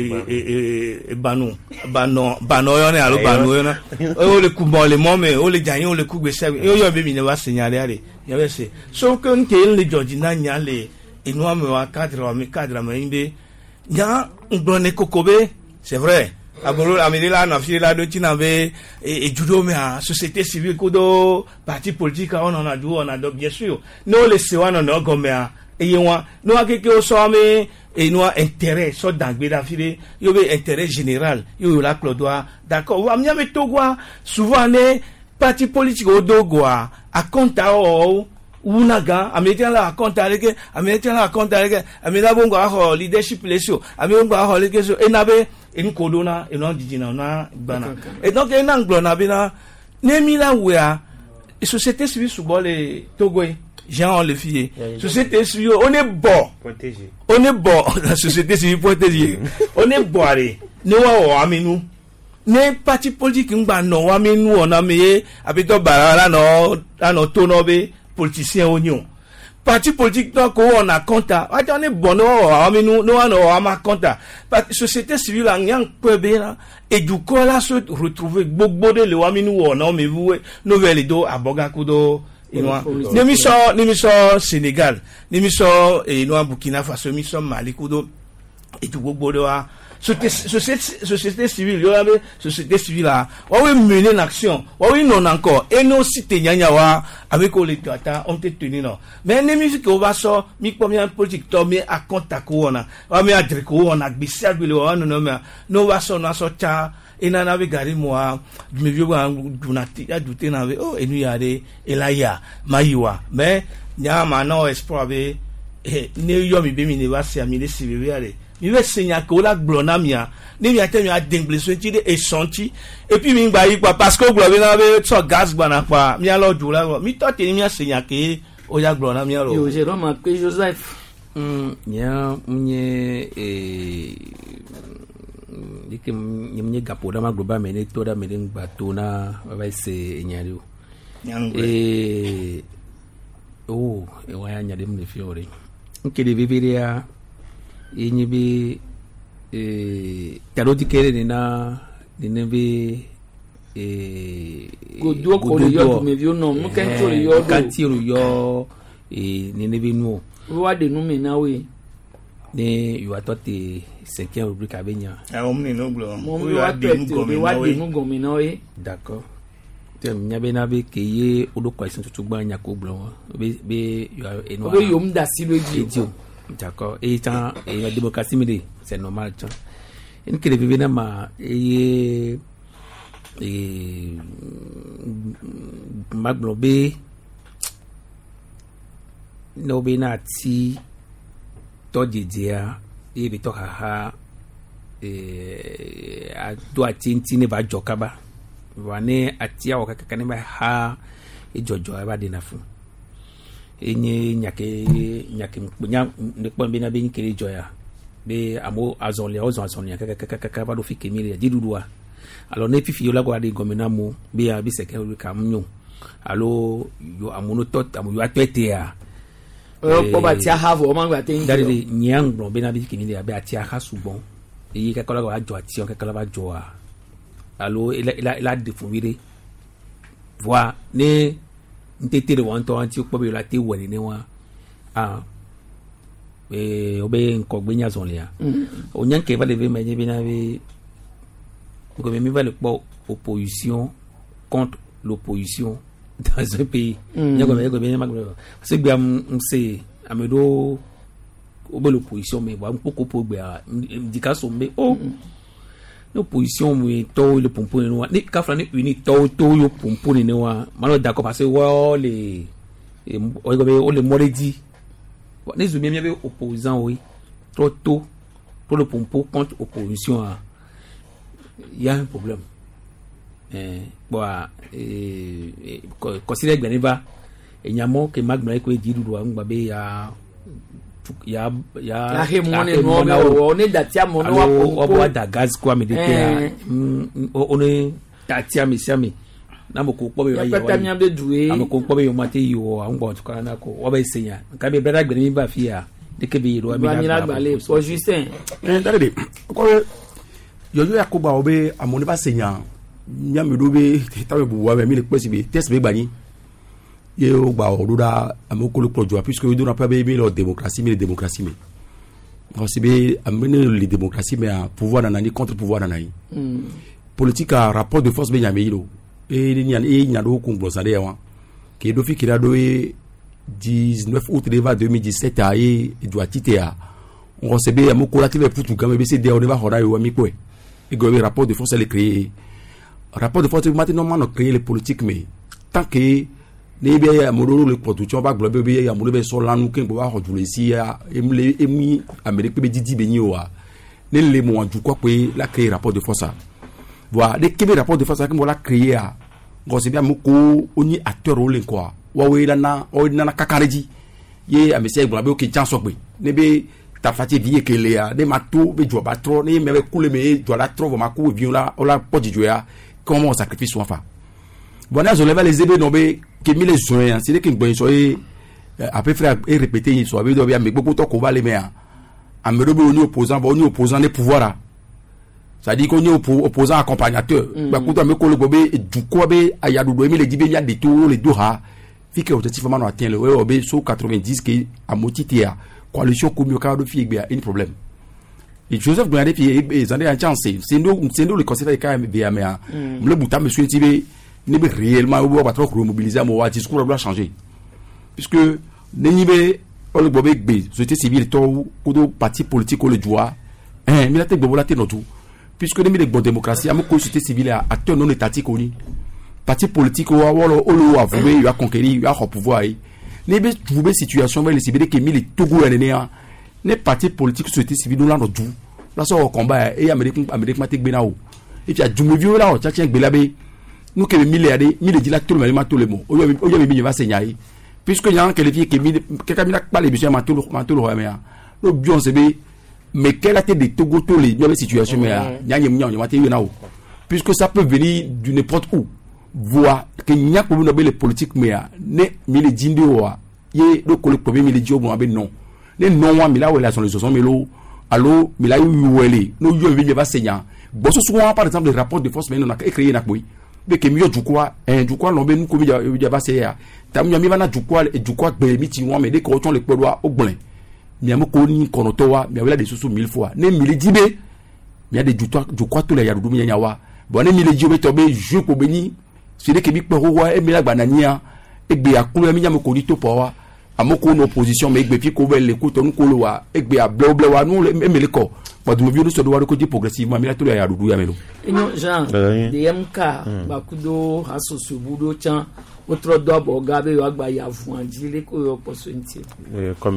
[SPEAKER 19] et bano yon alo bano yon o le kubo le momé o le ganyo le kugbe se yo be mi ne va signaler ale ya be se so que on le jodina nyale et nous me wa cadre me imbe nya ngbone kokobe c'est vrai abolo amidela na fila do tinave et judo mais à société civile kodo parti politique on en a deux on a deux bien sûr no le se wana no gomea et ywa no akeke o so ame et no intérêt so dangbe da file yo be intérêt général yo la clodoa d'accord wa mnya metogwa souvent les parti politique o dogwa a konta o unaga ametian la konta leke amela bongo a leadership lesio amela a lekeso enabe en kodona en on didina na bana et donc en anglo na bina nemila wea société civile subole togoe Jean le fier. Société civile, on est bon. On est bon. La société civile protégée. On est bon. Nous avons ne parti politique ngba no wa mi nu ona me abito bara la no to no be politicien onyo parti politique donc on a compta wa on est bon no wa mi nu no wa ma compta société civile en peu bien et du coup là se retrouver gbogbo de le wa mi nu ona me vous nouvelle do aboga kudo Nemiso Sénégal, nemiso Burkina Faso, nemiso Mali kudo et tout gbogbo de wa société civile, il y avait société civile là. Oui, mener une action. Oui, non encore. Et nous, si tu n'as avec les États, on te tenu non. Mais les musiques on va sortir, mi combien politique tomber à contact on a. On met à dire qu'on a glissé à l'eau, on a nous va sortir. Et n'en avait gardé moi, me vieux donati a douté n'avait oh et nous y allait et là ya maïwa. Mais il y a maintenant espoir avec ne yomi bemi ne va se aminer si bébé aller. Il va signer que la blonamia ne vient te à d'impression ti et senti et puis mi ba yi quoi parce que globe na be so gas bana quoi mi alors du là mi to te mi a signer que o ya blonamia lo
[SPEAKER 2] yo Jérôme que Joseph
[SPEAKER 20] nya mnye dike mnye gapo da magloba mene to da mene bato na ba se nyario oh e wa nya de mne fiore nke de viveria yenyibi taroti kere nina be
[SPEAKER 2] godo ko yo me viu no mo kan to yo do
[SPEAKER 20] kan ti yo nebe nu
[SPEAKER 2] wa de nu me na we
[SPEAKER 20] ne yo atote 5e rubrique abenya
[SPEAKER 19] on ne no glo
[SPEAKER 2] mo wa de nu gomi na we
[SPEAKER 20] d'accord tem nyabe na be keye odo question tutu gba nya ko glo be yo eno
[SPEAKER 2] o yo mda si loji
[SPEAKER 20] d'accord et tant et la démocratie mais c'est normal tant une que vivre na ma et maglobe no be na ti to dia e be to ha a do atinti ne ba jokaba wane atia o kaka ne ba ha e jojo ba de na fu enye nyake nya ne pombe na be nkiri joya be amo azonle kaka ba do fi kemire di dudua alors ne fifi yola go ade gomena mo be ya bi seke ru ka mnyo alo yo amono tot amo yo atete ya
[SPEAKER 2] po ba ti have o ma gba tin
[SPEAKER 20] dari nyang bro be na bi kemire be atia ha subon e ka kola go ajo ati on ka kola ba jo a alo ila de fumire voi ne ntete de wonto anti ko be la te wori ne wa obe nko gbenya zonle ya o nyan ke va lever me bi na be ko me va le po opposition contre l'opposition dans un pays nyako me ko be ma ko se gbe am se amedo obe l'opposition me ba mpoko po gbe ndika so me l'opposition mu to le pompo ne wa ni ka fra ni uni to yo pompo ne wa malo d'accord parce que wa le o le moredi ne zo bien opposant oui trop tôt pour le pompo contre opposition il y a un problème considère Gbeneva et nyamo que magna ko di du wa ngba be ya
[SPEAKER 2] hemone no on est datia mono wa
[SPEAKER 20] po da gaz kwa medite on est tatia mesiami na moko po be ya amoko po be yo mate yo angbo tukana na ko wa be senya ka be bera gbere mi ba fia de ke be ro mi
[SPEAKER 2] la gbale po Justin
[SPEAKER 14] dale ko yo yakuba obe amoni ba senya nyamedo be tawe bu wa be mi le pesi be test be gbani ye o gba oruda amoko le projo puisque we do na pas be la démocratie mais démocratie mais aussi be amener les démocratie mais pouvoir nanani contre pouvoir nanani politique a rapport de force be nyamelo e ni nya do ko glosade ya ke do fi kira do 19 août 2017 a e doit titea on se be amoko la tele putu quand be se de on va hora yo mi ko e go rapport de force le créer rapport de force maintenant on créer les politiques mais tant que ne be ya modoro le production ba globe be ya modoro be so lanu ken bo ba hojule si ya emi Amérique be didi be ni wa ne le mo anju ko pe la créer rapport de force voilà dès que le rapport de force que mo la créer ngosi bia moko oni acteur o le quoi wa we na kakareji ye amese gbo be o ki chance gbe ne be ta fati vie kele ya de mato be jo ba tro ne me be kule me jo la tro ma ko vion la o la podi jo ya comment on sacrifie son enfant bon là je lève les ébé no be que mi les joint c'est que ngbo so e après frère et répéter so be do bia me gbogbo to ko ba le me a me do be oni opposant des pouvoirs ça dit qu'on est opposant accompagnateur ba ko to me ko le gobe du ko be aya do mi le dibe nya de tout les doha fi que objectivement on atteint le obe so 90 qui a moitié coalition comme cadre fi gbe un problème et Joseph Goyade puis zandé en chance c'est nous le conseil quand même bien mais le bouta monsieur Tibé ne be réellement ou pas trop remobiliser mo wa discours doit changer puisque nibe o le gbe gbe société civile to ko do parti politique o le joie mais la te gbe la te no tout puisque ne le bon démocratie am ko société civile acteur non étatique oni parti politique o wolo o lo avoué il a conquérir il a pouvoir ne be trouver situation mais le civil que mi le Togo ya ne parti politique société civile nous là no tout là so combat et Amérique matik benao et puis a djumevio là o tchatien gbelabe nous que milliardaires mille dit là tout le mot o yo mi va seigner puisque il y a qualifié que quelqu'un n'a pas les besoins manteau mais le bien c'est mais quelle a été de Togo tous les situations mais puisque ça peut venir du n'importe où voir que n'y a pas de politique mais ne mille dindo ye le premier mille dio bon non ne non mais là où la sont les 60 melo allo mais là où elle nous yo va seigner bon souvent par exemple les rapports de force mais on a créé na boy de que mieux du quoi l'on ben nous comme il y a passé ya tamu mi bana du quoi be mi ti won mais de ko ton le podoa ogblen mi am ko ni konoto wa mi awela de susu 1000 fois ne mi le dibe mi a de du quoi to le ya du mi nya wa bon ne mi le dibe to be je ko beni c'est de que mi pe wa e mi la gbanania e gbe akulu mi nya mo ko ni to po wa amoko no opposition mais gbe fi ko be le ko to nko lo wa e gbe a ble wa nu e mi le ko but nous vions de voir que progressivement mais là tout ya dudu ya melo
[SPEAKER 2] Jean DMK bakudo asoso budo chan autre dobo gabe wa gba ya fun anjile ko yo opportunity
[SPEAKER 17] comme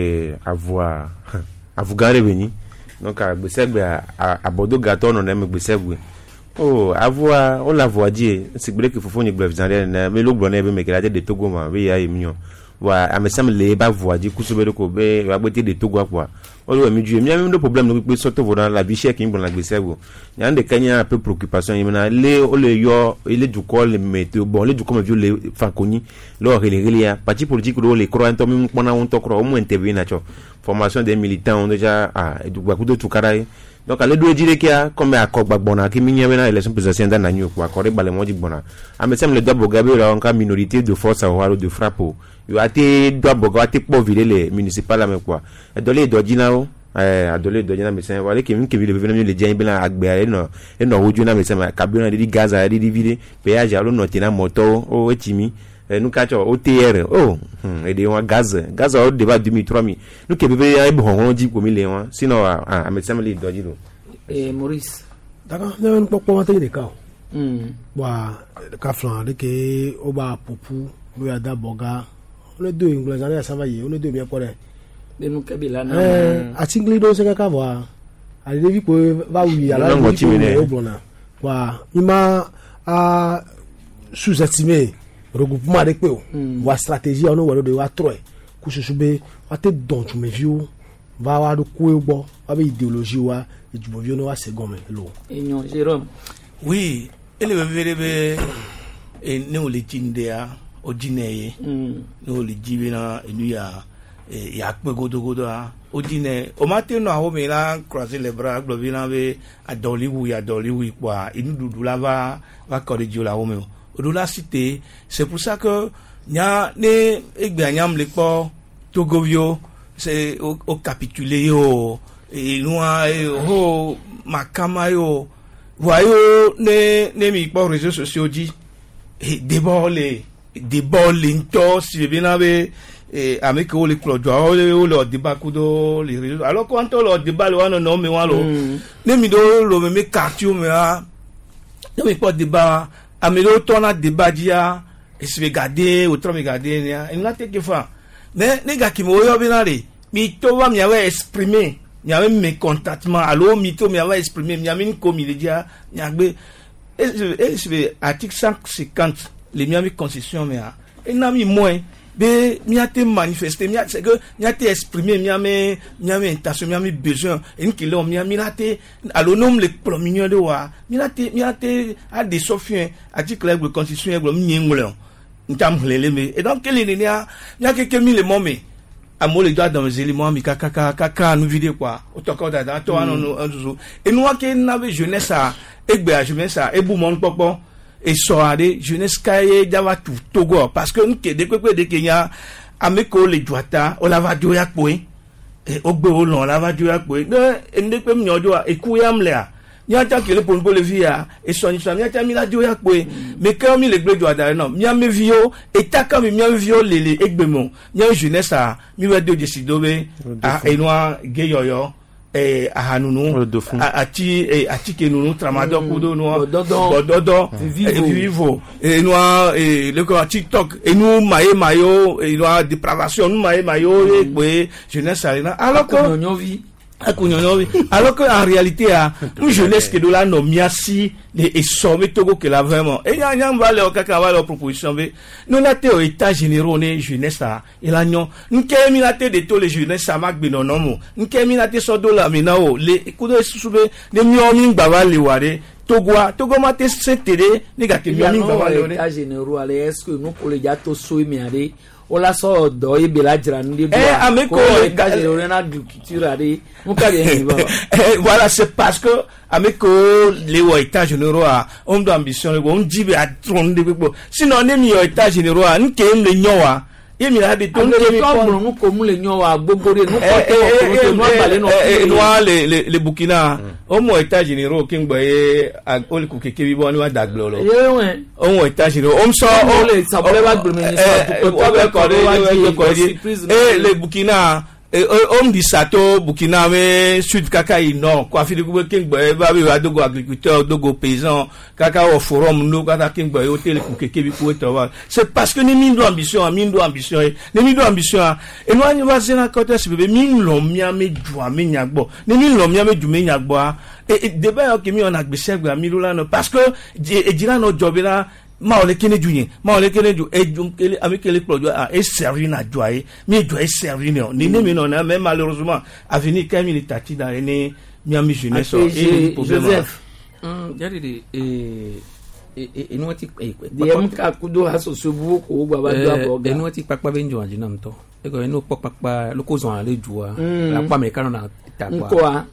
[SPEAKER 17] avoir avugare beni donc gbesegbe abodo gato no na gbesegbe oh avoir on la voix dire c'est que fofo ni gbe zanre na me lo gbo na be me kira de Togo ma be ya emion wa amesam le ba voix dire kusube ko be wa gbete de Togo quoi olo mi ju mi am no problème no pe soto vo dans la vie chère qui bon la gbesegbo nya de kanya un peu préoccupation imena le o le yo ile du ko le météo bon le du ko me vieux le fankoni lo relia parti politique do le croit to mi pona on to croit au moins intervenir na cho formation des militants déjà du bakudo tukarai donc ale do dire qu'il y a comme akogba bona ki mi nyebe na élection présidentielle na nyu ko akore bale mo di bona amesem le do bogabe la en minorité de force à de frappe yo ate do boga ate po vile le municipal la me quoi dole do dinao adole do dina mesen wale ke mi le venir le dien bela agbe no woju na mesen ka bi na di gaza di vide péage alo no tina moto o etimi nous catch OTR et de gaz au débat 2003 nous que bébé ay bon dit comme il est sinon à médecin li do dilo
[SPEAKER 2] Maurice
[SPEAKER 18] d'accord non poko mate de ka wa ka flan de que oba popu we ada boga on est deux ingles en ça va y on est deux bien pour
[SPEAKER 2] de nous kabila na
[SPEAKER 18] a tingli do se ka voir a devi ko va oui ala o blona wa ima a sous-estimé regroupement de peu wa stratégie on wa de wa trop ku susube wa te don tu me viu va wa do ku egbo wa be idéologie wa ejubo viu no wa segome lo
[SPEAKER 2] enyo Jérôme
[SPEAKER 19] oui ele be ne o le jindea o jineye ne o le jibina enu ya pe godo o jine o mate no awo me la croiser les bras globina be adoli wi kwa inu dudu la va corriger la wo me de la cité, c'est pour ça que nya ne egbanyam le po Togovio c'est au capitulé yo et noa ho makama yo voyo ne mi po réseaux sociaux dit et déboler into si bien be avec le clodo le débat kudo les réseaux alors quand on le débat le non mais walo ne mi do lo me quartier me a ne mi pas débat amelo tona debadia esi regarder autrement regarder il n'a te que fa ne ga ki mo yo binare mi to va mi avait exprimé mi avait mes contactements allo mi to mi avait exprimé mi ami ko mi le dia nyagbe et article 150 les Miami constitution mais et n'a mis moins be miate manifester miate c'est que miate exprimer miame intention miame besoin et qui l'ont miate alors nom les plomignon de wa miate a des sofien article de constitution glo nyenglo ntam lele me et donc quel est nia quelques mille moments amo le doit dans les éléments mi kaka nous vidéo quoi autoko da to anu et nous que n'avait jeunesse à egbe jeunesse à ebu mon popo et soirée jeunesse kaye java tout Togo parce que nous de Kenya ameko le doata o lava dio yakpo et ogbe o lon lava dio yakpo et ndekwe mnyodo e kuyamlea nyata kele ponpo le via et son islam nyata mi la dio yakpo mais quand mi le gbe doata non mi ame vio et taka mi vio le egbemo nya jeunesse a mi wa dio desidobe a enwa geyoyo ahanunu ati kenunu tramadol kudo no dodo vivo noa le ko TikTok et nous mayo et noa dépravation nous mayo et jeunesse alors que alors que en réalité une jeunesse que de la no miasi et somme Togo que la vraiment et nya va le kaka va leur proposition nous na te au état généraux ne jeunesse et la nyon nous kemi na te de tous les jeunesse ça mak binonomo nous kemi na te so dola minao les kudo sube de miomi baba le ware Togo mate s'intérêt négatif miomi baba le
[SPEAKER 2] état généraux est-ce que nous pour les gâteaux soimiare ola so do e bela jrandi
[SPEAKER 19] ameko
[SPEAKER 2] na agriculture ari
[SPEAKER 19] voilà c'est parce que ameko les états généraux ont d'ambition on dit à trône de sinon on est mis états généraux n'ke le nyowa et mi la de ton
[SPEAKER 2] nous comme le nyowa bogore nous
[SPEAKER 19] les Burkina au moins états généraux king boy a oli ku keke bi boni wa daglolo au moins états généraux on so les Burkina homme du Sato Burkina mais sud kaka non quoi fi ku king boy ba bi wa dogo agriculteur dogo paysan kaka au forum no kaka king boy hôtel ku keke bi ku eto c'est parce que ni mindo ambition et nous on va se na côté ce bébé min lo miame joa me nyagbo ni min lo miame du me nyagbo et débat que mi on a gbese gba mi lo no parce que e dira no job là ma ole kene ju e junkele amikele produit et servir na joie mi joie servir ni mi non mais malheureusement avenir quand mi tati dans ene miami jeunesse et
[SPEAKER 20] Joseph jadi et nous ti
[SPEAKER 2] dem ka kudo haso subu ko baba do aboga
[SPEAKER 20] et nous ti pakpa benjo ajina mto e ko no pakpa lo ko zon ale jua la pa americano na ta kwa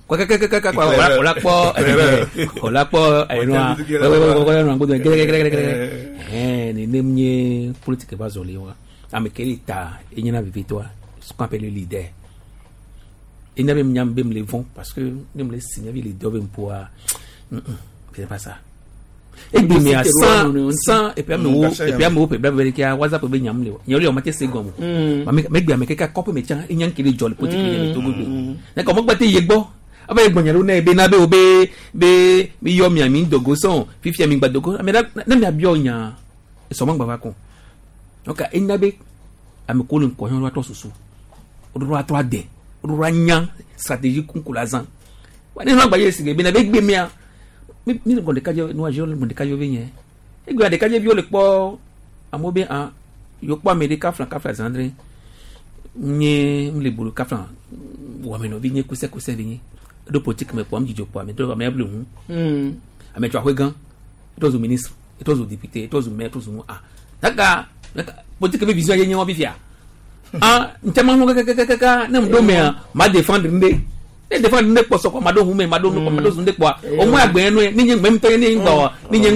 [SPEAKER 20] ola po no ngodo ni nemye politique bazoli wa amekeli ta enyina vivitoa ce qu'on appelle le leader et n'a même nyambem les vont parce que nem les signer les doivent pour c'est pas ça et bien mais sans et puis me pe bla ki WhatsApp be nyam le nyoli o mate segom me gba me keka kopo me chan enyan kele jolly politique ni to gogo na ko mo gbate yegbo aba egbo nyalo na ebe na be obe be yo mi ami dogo son fifi ami gbadogo me na mi abi onya so mo gba ko donc enna be ami ko lun ko yon wa to susu odoro atwa de odoro anya stratégie kunkulazan wa ni na gba yesi be na be gbe mi mi ko de kaje no ajo mo de kaje venye e gba de kaje bi o le po amobe an yo po america franca fazandre nye le bulu ka fran wa me no vinye kuse venye do politique me po am jijo po me do me blu ame twa hwegan it was ministre it was député it was maire it was daga politique be vision yenye wa bi fia ntema no kaka na mdo me ma défendre nde défendre nde po so ko ma do hu me ma do no ko ma do nde po o mo agbe no ni nyeng mem to ni ngba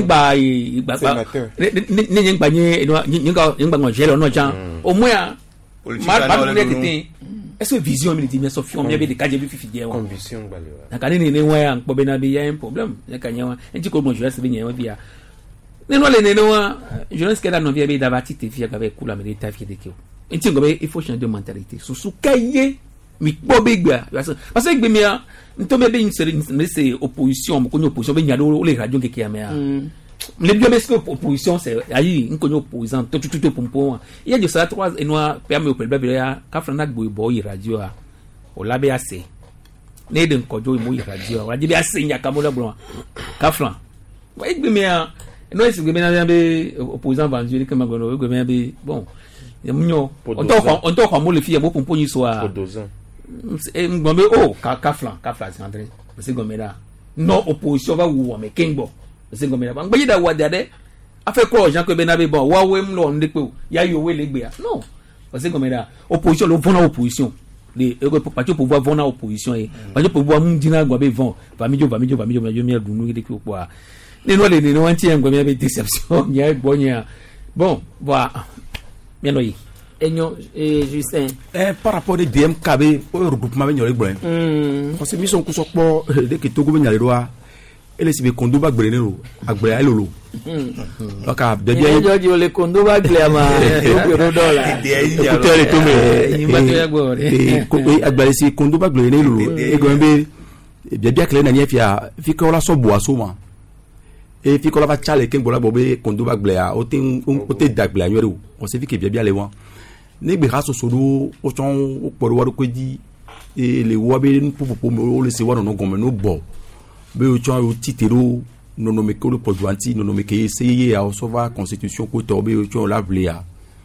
[SPEAKER 20] ni nyeng ba ni ngba ngo jelo no jan o mo ya ma do nekete est-ce que vision mi dit mais sofion mi be de kaje bi fifi die wa
[SPEAKER 17] conviction ba le
[SPEAKER 20] na ka ni wa ya npo be na bi ya un problème ya ka nyawa enti ko mo jeunesse be nyawa bia ne no le ne no jeunesse que la no bia be davati te fia avec kula me de ta fie de kio enti ngo be il faut changer de mentalité sous kaye mi po be gba parce que gbe mi a nto be une série mais c'est opposition mo ko ni opposition be nyalo le radio ke ya les bio parce que opposition c'est ayi nko ni opposant tout pompon il y a de ça trois et noir permet au peuple ya ka frana gbo bo yi radio a o labe ase ne de nko jo mo yi radio a di be ase nya ka mo le bro ka fran egbe me a no esi gbe na be opposant banjo ni kama gono egbe me be bon mnyo on to kwa mo le fi e mo pompo yin so a ngombe kaflan c'est André c'est gomera no opposition va wo me kingbo c'est gomera ba ngbe da wa dade afa ko Jean ko be na be bon wa we mlo on de pe ya yo we le gbe non c'est gomera opposition lo vona opposition les parti au pouvoir vont na opposition et parti au pouvoir mundina gwa be vont va mi mi dunu de ko kwa les no anti ngwa mi be déception nya gbonya bon voilà bien oui
[SPEAKER 2] enyo Justin
[SPEAKER 14] par rapport au DMKB au regroupement be nyore gboen parce que mission ku so po de ke Togo be nyale doa ele sibe kondo ba gbere nero agbere ayelolo aka de bien
[SPEAKER 2] yo le kondo ba gbere ama gbere dollar
[SPEAKER 14] écoutez les tombe ko agbere si kondo ba gbere nero e go be bien clair na nyefia fi ko la so bo asoma e fi ko la va chale ken bola bobe kondo ba gbere a o te dagbere anyo on se fi ke bien le wan ne gbe raso sodo o chon o poro waro ko di e le wo be popo o le se waro no gomme no bo be o chon o titero no no me ko le podwanti no no me ke essayer a sauver constitution ko to be o chon la vlea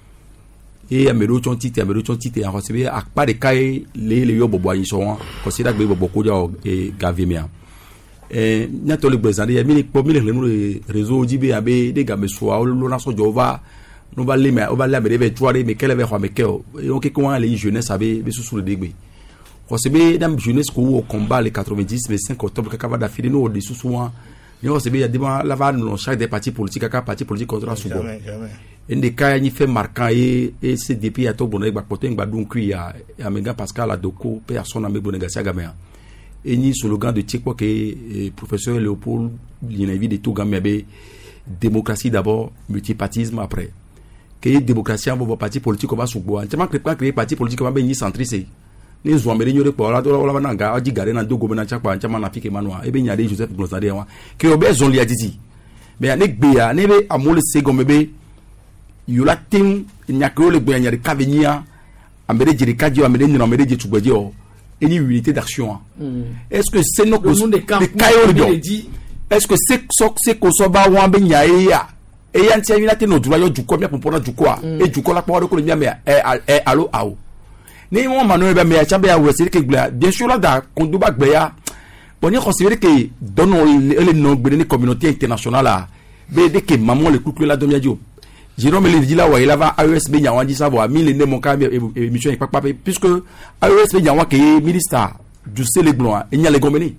[SPEAKER 14] e amero chon tite a receber a pas de kai le yo bobo ayin so won consider gbe bobo ko ja e gavemia nya to le gbezande ya mi po mi le no réseau jibe abe de gabe so a lo na so jova no ba le me o ba la me de tuare me kele ve ho me ke o ke ko an le jeunesse abe be sous le degbe recebe dans jeunesse ko au combat les 90 mais 5 octobre kaka va d'affilée no de souvent ni recebe ya débat la va non chaque des partis politiques kaka parti politique contre souvent ende ka ni fait marquant et CDP à to bonne ba poten ba donc ya Menga Pascal Adoko personne na me bonne ga sagamea et ni slogan de Tchekwa que professeur Léopold l'invite de tout gambe démocratie d'abord multipartisme après que démocratie en parti politique va sous bois tellement créer parti politique va ni centriste ni zo amere nyore kwa la dola wala nanga aji gare na dogo na chakwa nchama na fike manwa ebe nyade Joseph Glosade wa ke obe zon li adidi be ne gbe ya ne be amole segomebe yola tin nyakro le gbe nyare kavenia amere jiri kaji amere nyina amere je tugbeje o eni unité d'action est-ce que c'est no de kayo est-ce que c'est ko so ba wan be nyae ya e ya ntia unité no dura yo juko mi popona juko a e juko la pa ko le mi allo awo ni mo manu be me acha be ya wese ke gba bien sûr là da kondo ba gbe ya bon ni considérer que dans le non gbe ni communauté internationale là be de que maman le coucou la domia dio Jérôme le dit là wa il va AESB nya wan di savo mi le ne mon ka émission papa puisque AESB nya wan ke ministre du Séléglon et nya le gomeni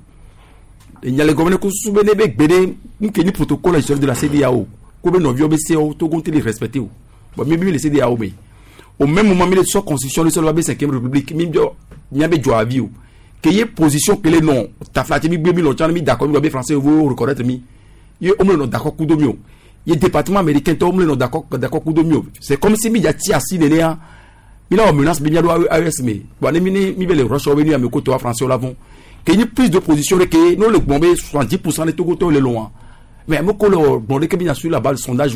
[SPEAKER 14] ko soubene be gbede nke ni protocole de la CEDEAO ko be no vio be se o to gonte les respecter o bon mi le CEDEAO be au même moment il est constitution de la 5e république mibio nyabe jo aviu que y position que les non ta flaté mi gbe mi lo chan mi d'accord mi be français vous reconnaître mi y o mo no d'accord ku do mi o y département américain to mo no d'accord ku do mi o c'est comme si mi ya ti asi ne ne a mi la menace bi mi do ASM bon mi be le rocho be ni am ko to français l'avons que y prise de position que non le bombe 70% de Togo to le loin mais mo ko le bombe que bien sur la base sondage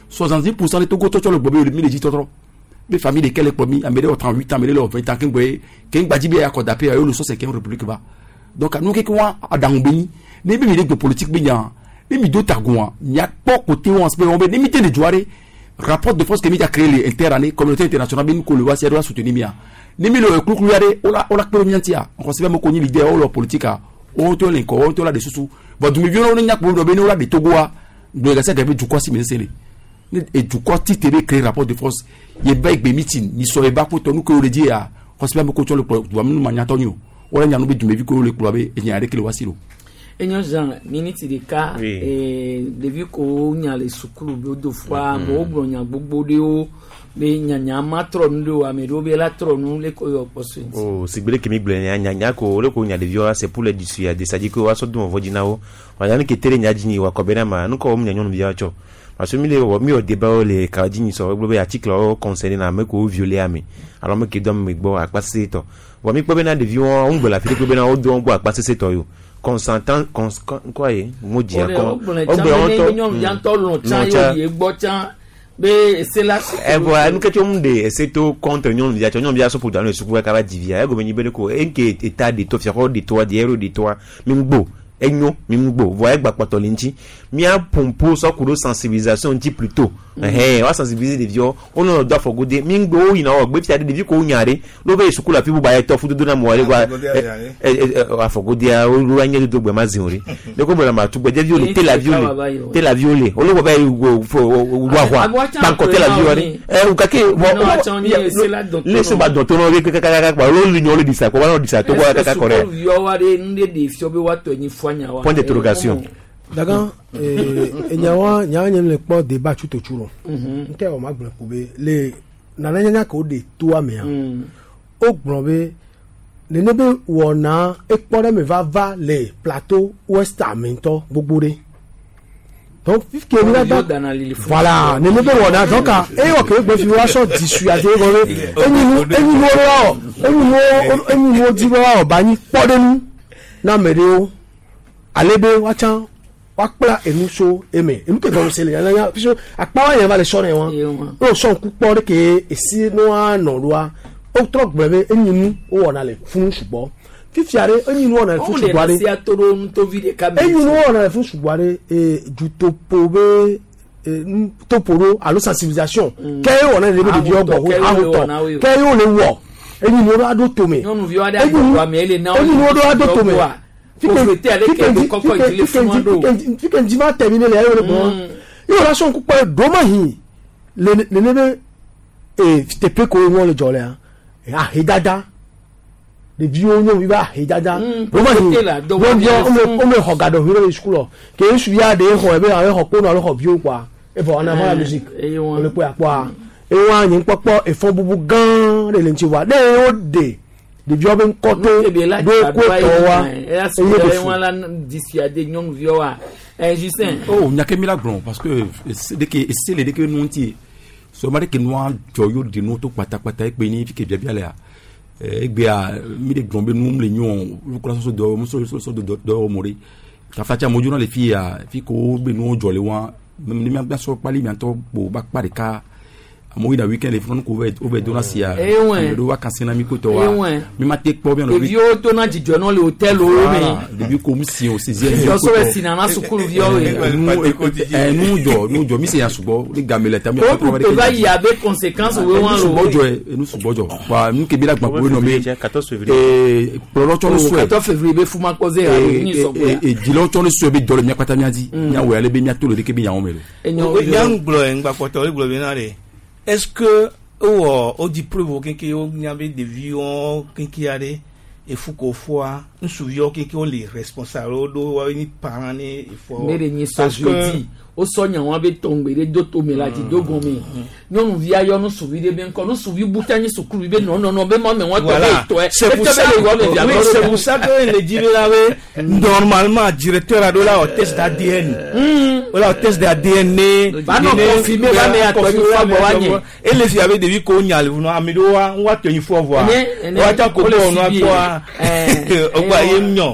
[SPEAKER 14] 70% de Togo to le bombe mi le dit trop les familles desquelles les promis amélé au 38 ans amélé au 20 ans qu'un badibé a codapé à eux le 5e république va donc nous qui quoi à dangbeni ne bi de politique bien ne mi do tagouan il y a pas côté on se on ne mité de jouer rapport de force que mi a créé les interannée communauté internationale bin ko le wa doit soutenir mia ne mi le clouclouare ola premiantia on recevait mo koni l'idée o leur politique on to l'inco on to la de sous bon du mi violon on nyak bo do beno la de togoa do ga se que du quoi si me sele et du quoi ti télé créer rapport de force ye beg be meeting ni so e ba ko to nu ko le di a hospital mo ko to le pro do mu manya to nyu ora nya no be dume vi ko le klo be e nya re kele wasiro
[SPEAKER 2] enyo Jean minute de ka de vi ko nya le sukulu be do fois mo gbo nya gbogbo de o be nya ma tro ndo a me do be la tro nu le ko yo opportunity
[SPEAKER 17] oh sigbele ke mi gble nya ko le ko nya de violence c'est pour les dissuader de ça dit que wa so do vodina o wa nya ke tere nya jini wa ko be na ma nu ko mu nya nyon bia cho parce que mi au débat les cardini sur le article concerné na me ko violer ami alors me ki dom me gbo apase to wa mi ko be na de vion on gbo la fi ko be na o do on gbo apase to yo consentant quoi e mo dia kon o gbo on to
[SPEAKER 2] yan to lo chan yo ye gbo chan be c'est là
[SPEAKER 17] e voilà nous que tu monde c'est to contre nyon bia so pour dans le soukou ka va divia e go be ni be ko en ke état de to fiero de toi diero de toi mi gbo enyo mimgbo voye gba patolinchi mia pompo so kuro sensibilisation nti plutôt wa sensibiliser des vieux on no do fogode mingbo ina o gbe ti ade de ko nyare lo be sukulu afi bu ba eto fududu na mo wale gwa afogode a o ru anye do gbe mazinori de ko bela ma tu gbe je viole te la viole o lo ba wa banko te la viole o ka ke laisse ba don to no ke ka pa lo li nyole disa ko ba no disa to ko ka kore
[SPEAKER 2] yo wa de nde de fio be wa to ni fanya wa
[SPEAKER 17] point d'interrogation
[SPEAKER 18] daga nyawa nyanya le po débat tout autour nke o ma gbon ko be le nana nyanya ko de to amia o gbon be le ne be wona e pore me va les plateaux ouest amento gbogbo re donc puisque il a voilà ne be wona donc e o ke gbe fi wa so dissuader go re eni mo di wa o ba ni pore nu na mere o alebe wa chan wakpla enuso eme enuke don sele yana piso akpawa yan ba le sore won o so pupo re ke esi no anoruwa o trok brebe enyinu o wona le fun subo fifiare enyinu wona le fun subo
[SPEAKER 2] si atoro nto vide kabe
[SPEAKER 18] enyinu wona le fun subo re ju topobe toporo alo sensibilisation ke wona le be de ogbo ahuto ke yo le wo enyinu ro ado tome enyinu ro ado tome Fique va terminer les bon. Il y aura son coup de domaine. Le nebe et te peut qu'on le jolé. Ah, hidada. Les vieux on va hidada. On me regarde au le school. Que je suis à des gens avec un con dans le vieux quoi. Et pour en avant la musique. On le peut quoi. Et on y a pas et font beaucoup gan les lentilles. Des de jobin koto do ko wa
[SPEAKER 2] wala dissuader ñom vioa Justin
[SPEAKER 14] nyake milagron parce que c'est de que nous ti so mari que nous joyo de nous to patapata e pe ni fi ke bia le e gbe a mi de grombe nous le nyon lu ko so do mori ta fatia moju na le fi a fi ko be nous jole wa mi bien so pali bientôt bo ba pa de ka moi da weekend les font couvert over dona sia do vacances na mi ko to wa mi ma take pour bien le
[SPEAKER 2] vieux to na jijo no le hotel o me
[SPEAKER 14] depuis comme si au 6e
[SPEAKER 2] yo so we sina na sukulu vieux
[SPEAKER 14] nous do mi se ya subo le gamele ta mi
[SPEAKER 2] ko to va y avait conséquences we wan lo
[SPEAKER 14] nous subojo wa mi ke bi la gba po no me
[SPEAKER 17] 14 février
[SPEAKER 14] prolocho no so
[SPEAKER 2] 14 février be fuma causer ni so
[SPEAKER 14] e dilocho no so be do le mi kwata mi adi nya we ale be mi to le ke bi ya o me
[SPEAKER 19] lo yang glo en gba poto le glo be na re. Est-ce que au dit provoquer qu'il y avait des vieux qui allaient et faut qu'on fois nous souvions qui ont les responsables ou les parents il faut
[SPEAKER 2] mais les jeudi au sonya on avait tombé les deux tombés là dit deux gomme non via yo nous souvient bien quand nous souvient boutani sukulu be non be moi mais moi toi
[SPEAKER 19] c'est pour ça que les dire là normalement directeur a là au test d'ADN voilà test d'ADN
[SPEAKER 2] va non confirmer va mais à toi
[SPEAKER 19] et les avait devis qu'on y allait vous amido on va tenir faut voir on va ta ko on va toi on va yemnyo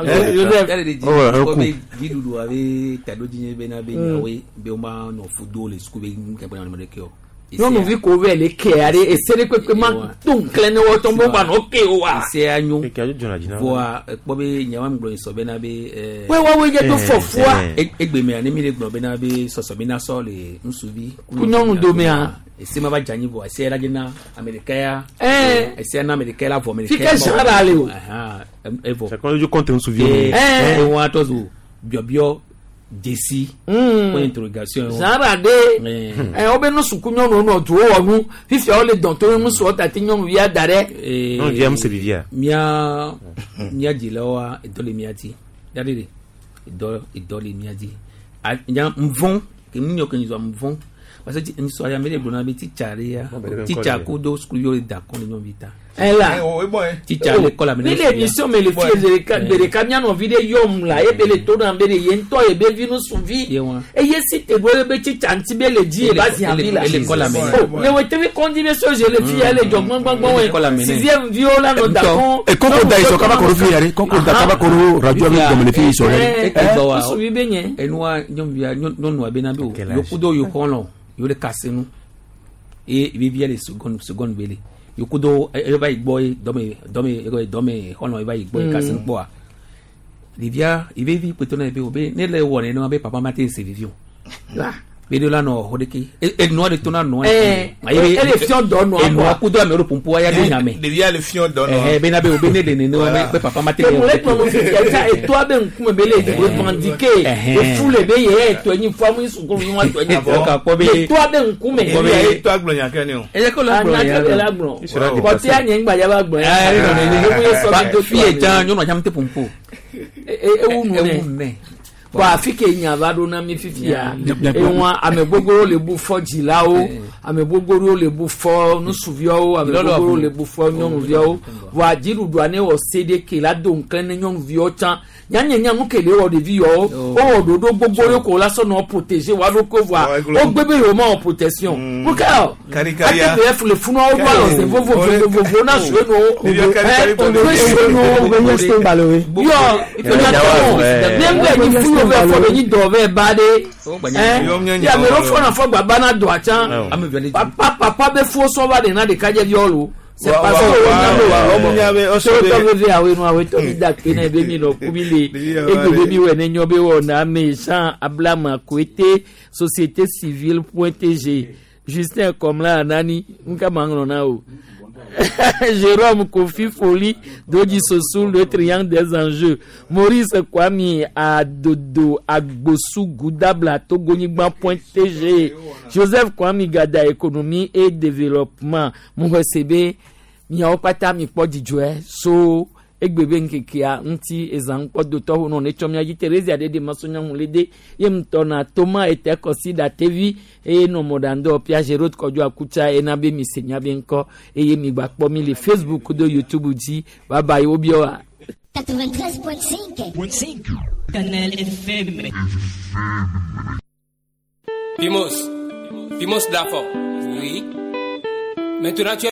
[SPEAKER 20] Didudu avait cadeau dîner benabe nawe beoma no fudo le skube nkabana no mekeo
[SPEAKER 2] non nous vi ko ve le kéare et c'est que man ton clene wo ton bomba no ke wa
[SPEAKER 20] c'est anyo
[SPEAKER 17] e cadeau jona dina
[SPEAKER 20] voa bobe nyama mglo so benabe
[SPEAKER 2] we je to fofua
[SPEAKER 20] egbe me ani mi le glo benabe so bena so le nsuvi
[SPEAKER 2] kunyon do me a
[SPEAKER 20] ese ma ba janyi vo ese la gina america ya ese na america la vo america
[SPEAKER 2] fika jarale o
[SPEAKER 20] evo
[SPEAKER 17] c'est quand je compte un souviens
[SPEAKER 20] wa tozu biobio desi point interrogation
[SPEAKER 2] zara de obe no sukunyo no to wonu fifi o le don to mu so tati nyon wi adare
[SPEAKER 17] non viam se vivia
[SPEAKER 20] mia jilawa edole miati dadede edole miati nya mvon ke minyo ke nzo mvon parce que ni so ya mele blona be teacher ko do school yo da kon nyon vita
[SPEAKER 2] ela
[SPEAKER 20] teacher l'école
[SPEAKER 2] mais l'émission mais les filles de camia no vide yom la e bele to na bele yento e be vinu suvi e yesi te bo be teacher anti bele di e ba si avila
[SPEAKER 20] l'école amena
[SPEAKER 2] le wete vi condime so je le fille elle jogman gbangban 6e viola no da kon
[SPEAKER 14] e konko da iso kaba ko fi yare konko da kaba ko radio mi do me fi so re
[SPEAKER 2] suvi benye
[SPEAKER 20] enwa nyom via non wa benabe o yokudo yokono yo le kasenu e bi via le second bele yokudo e ba igbo dome hono e ba igbo kasenu po a Livia, il veut peut on ebe obe, ne le wone no abe papa mate se vivio. Là, vedo la no hodeki. E no de tona no.
[SPEAKER 2] E le fion do no.
[SPEAKER 20] E no akudo amero pompo ya do nyame.
[SPEAKER 19] Livia le fion do no.
[SPEAKER 20] Be na be obe ne de ne no be papa mate.
[SPEAKER 2] E mole ko mo fi ya e to abe nkume be le revendiquer. E fule be ye to nyi famu isukuru yi wa to nyi
[SPEAKER 20] ka ko be.
[SPEAKER 2] To abe nkume
[SPEAKER 19] e to agbon yan kan ni o.
[SPEAKER 20] E ko la
[SPEAKER 2] agbon. Ko ti anya ngba ya ba agbon.
[SPEAKER 20] Ba fi e jan nyo no jamte pompo.
[SPEAKER 2] Ewu ne kwa afike nyavado na mi fifia enwa amebogoro le bu fo jilao amebogoro le bu fo no suvio amebogoro le bu fo nyon vio wa jiru duane o sede ke la do nkan nyon vio chan nyanya mu kele o de vio o dodo gbogboro ko la so no protéger wa do ko wa o gbebe yo ma protection mu ka karikaria ate le funo o ba lo se vovo na so no yo for ni dove bade ya me ro for na for baba na do achan papa be fo so ba de na de kaje violo c'est pas ça o nyabe o so be awe no awe to da ke na be mi lo kubile e be mi we ne nyobe wo na me Jean Ablama Kwete société civile.tg Justin comme là nani nka mangno na o Jérôme Kofi Folie Doji Sosoul le triangle des enjeux Maurice Kwami Adodo Agbosu Goudabla Togonigban.tg Joseph Kwami Gada économie et développement Mouhesebe Miaopata Mikpodi Joe So Egbebe Nkekia Nti Ezanko Doto non Echomia Teresa de Masonya Mulede Yemtona Thomas était considéré TV et no modando Pia Gerot Kojo Akucha et Nabe Misenya Benko et Yemi Bakpo mi le Facebook de YouTube dit bye bye Obioa
[SPEAKER 1] 93.5 Canal FM
[SPEAKER 21] Pimos d'Afo. Oui. Maintenant tu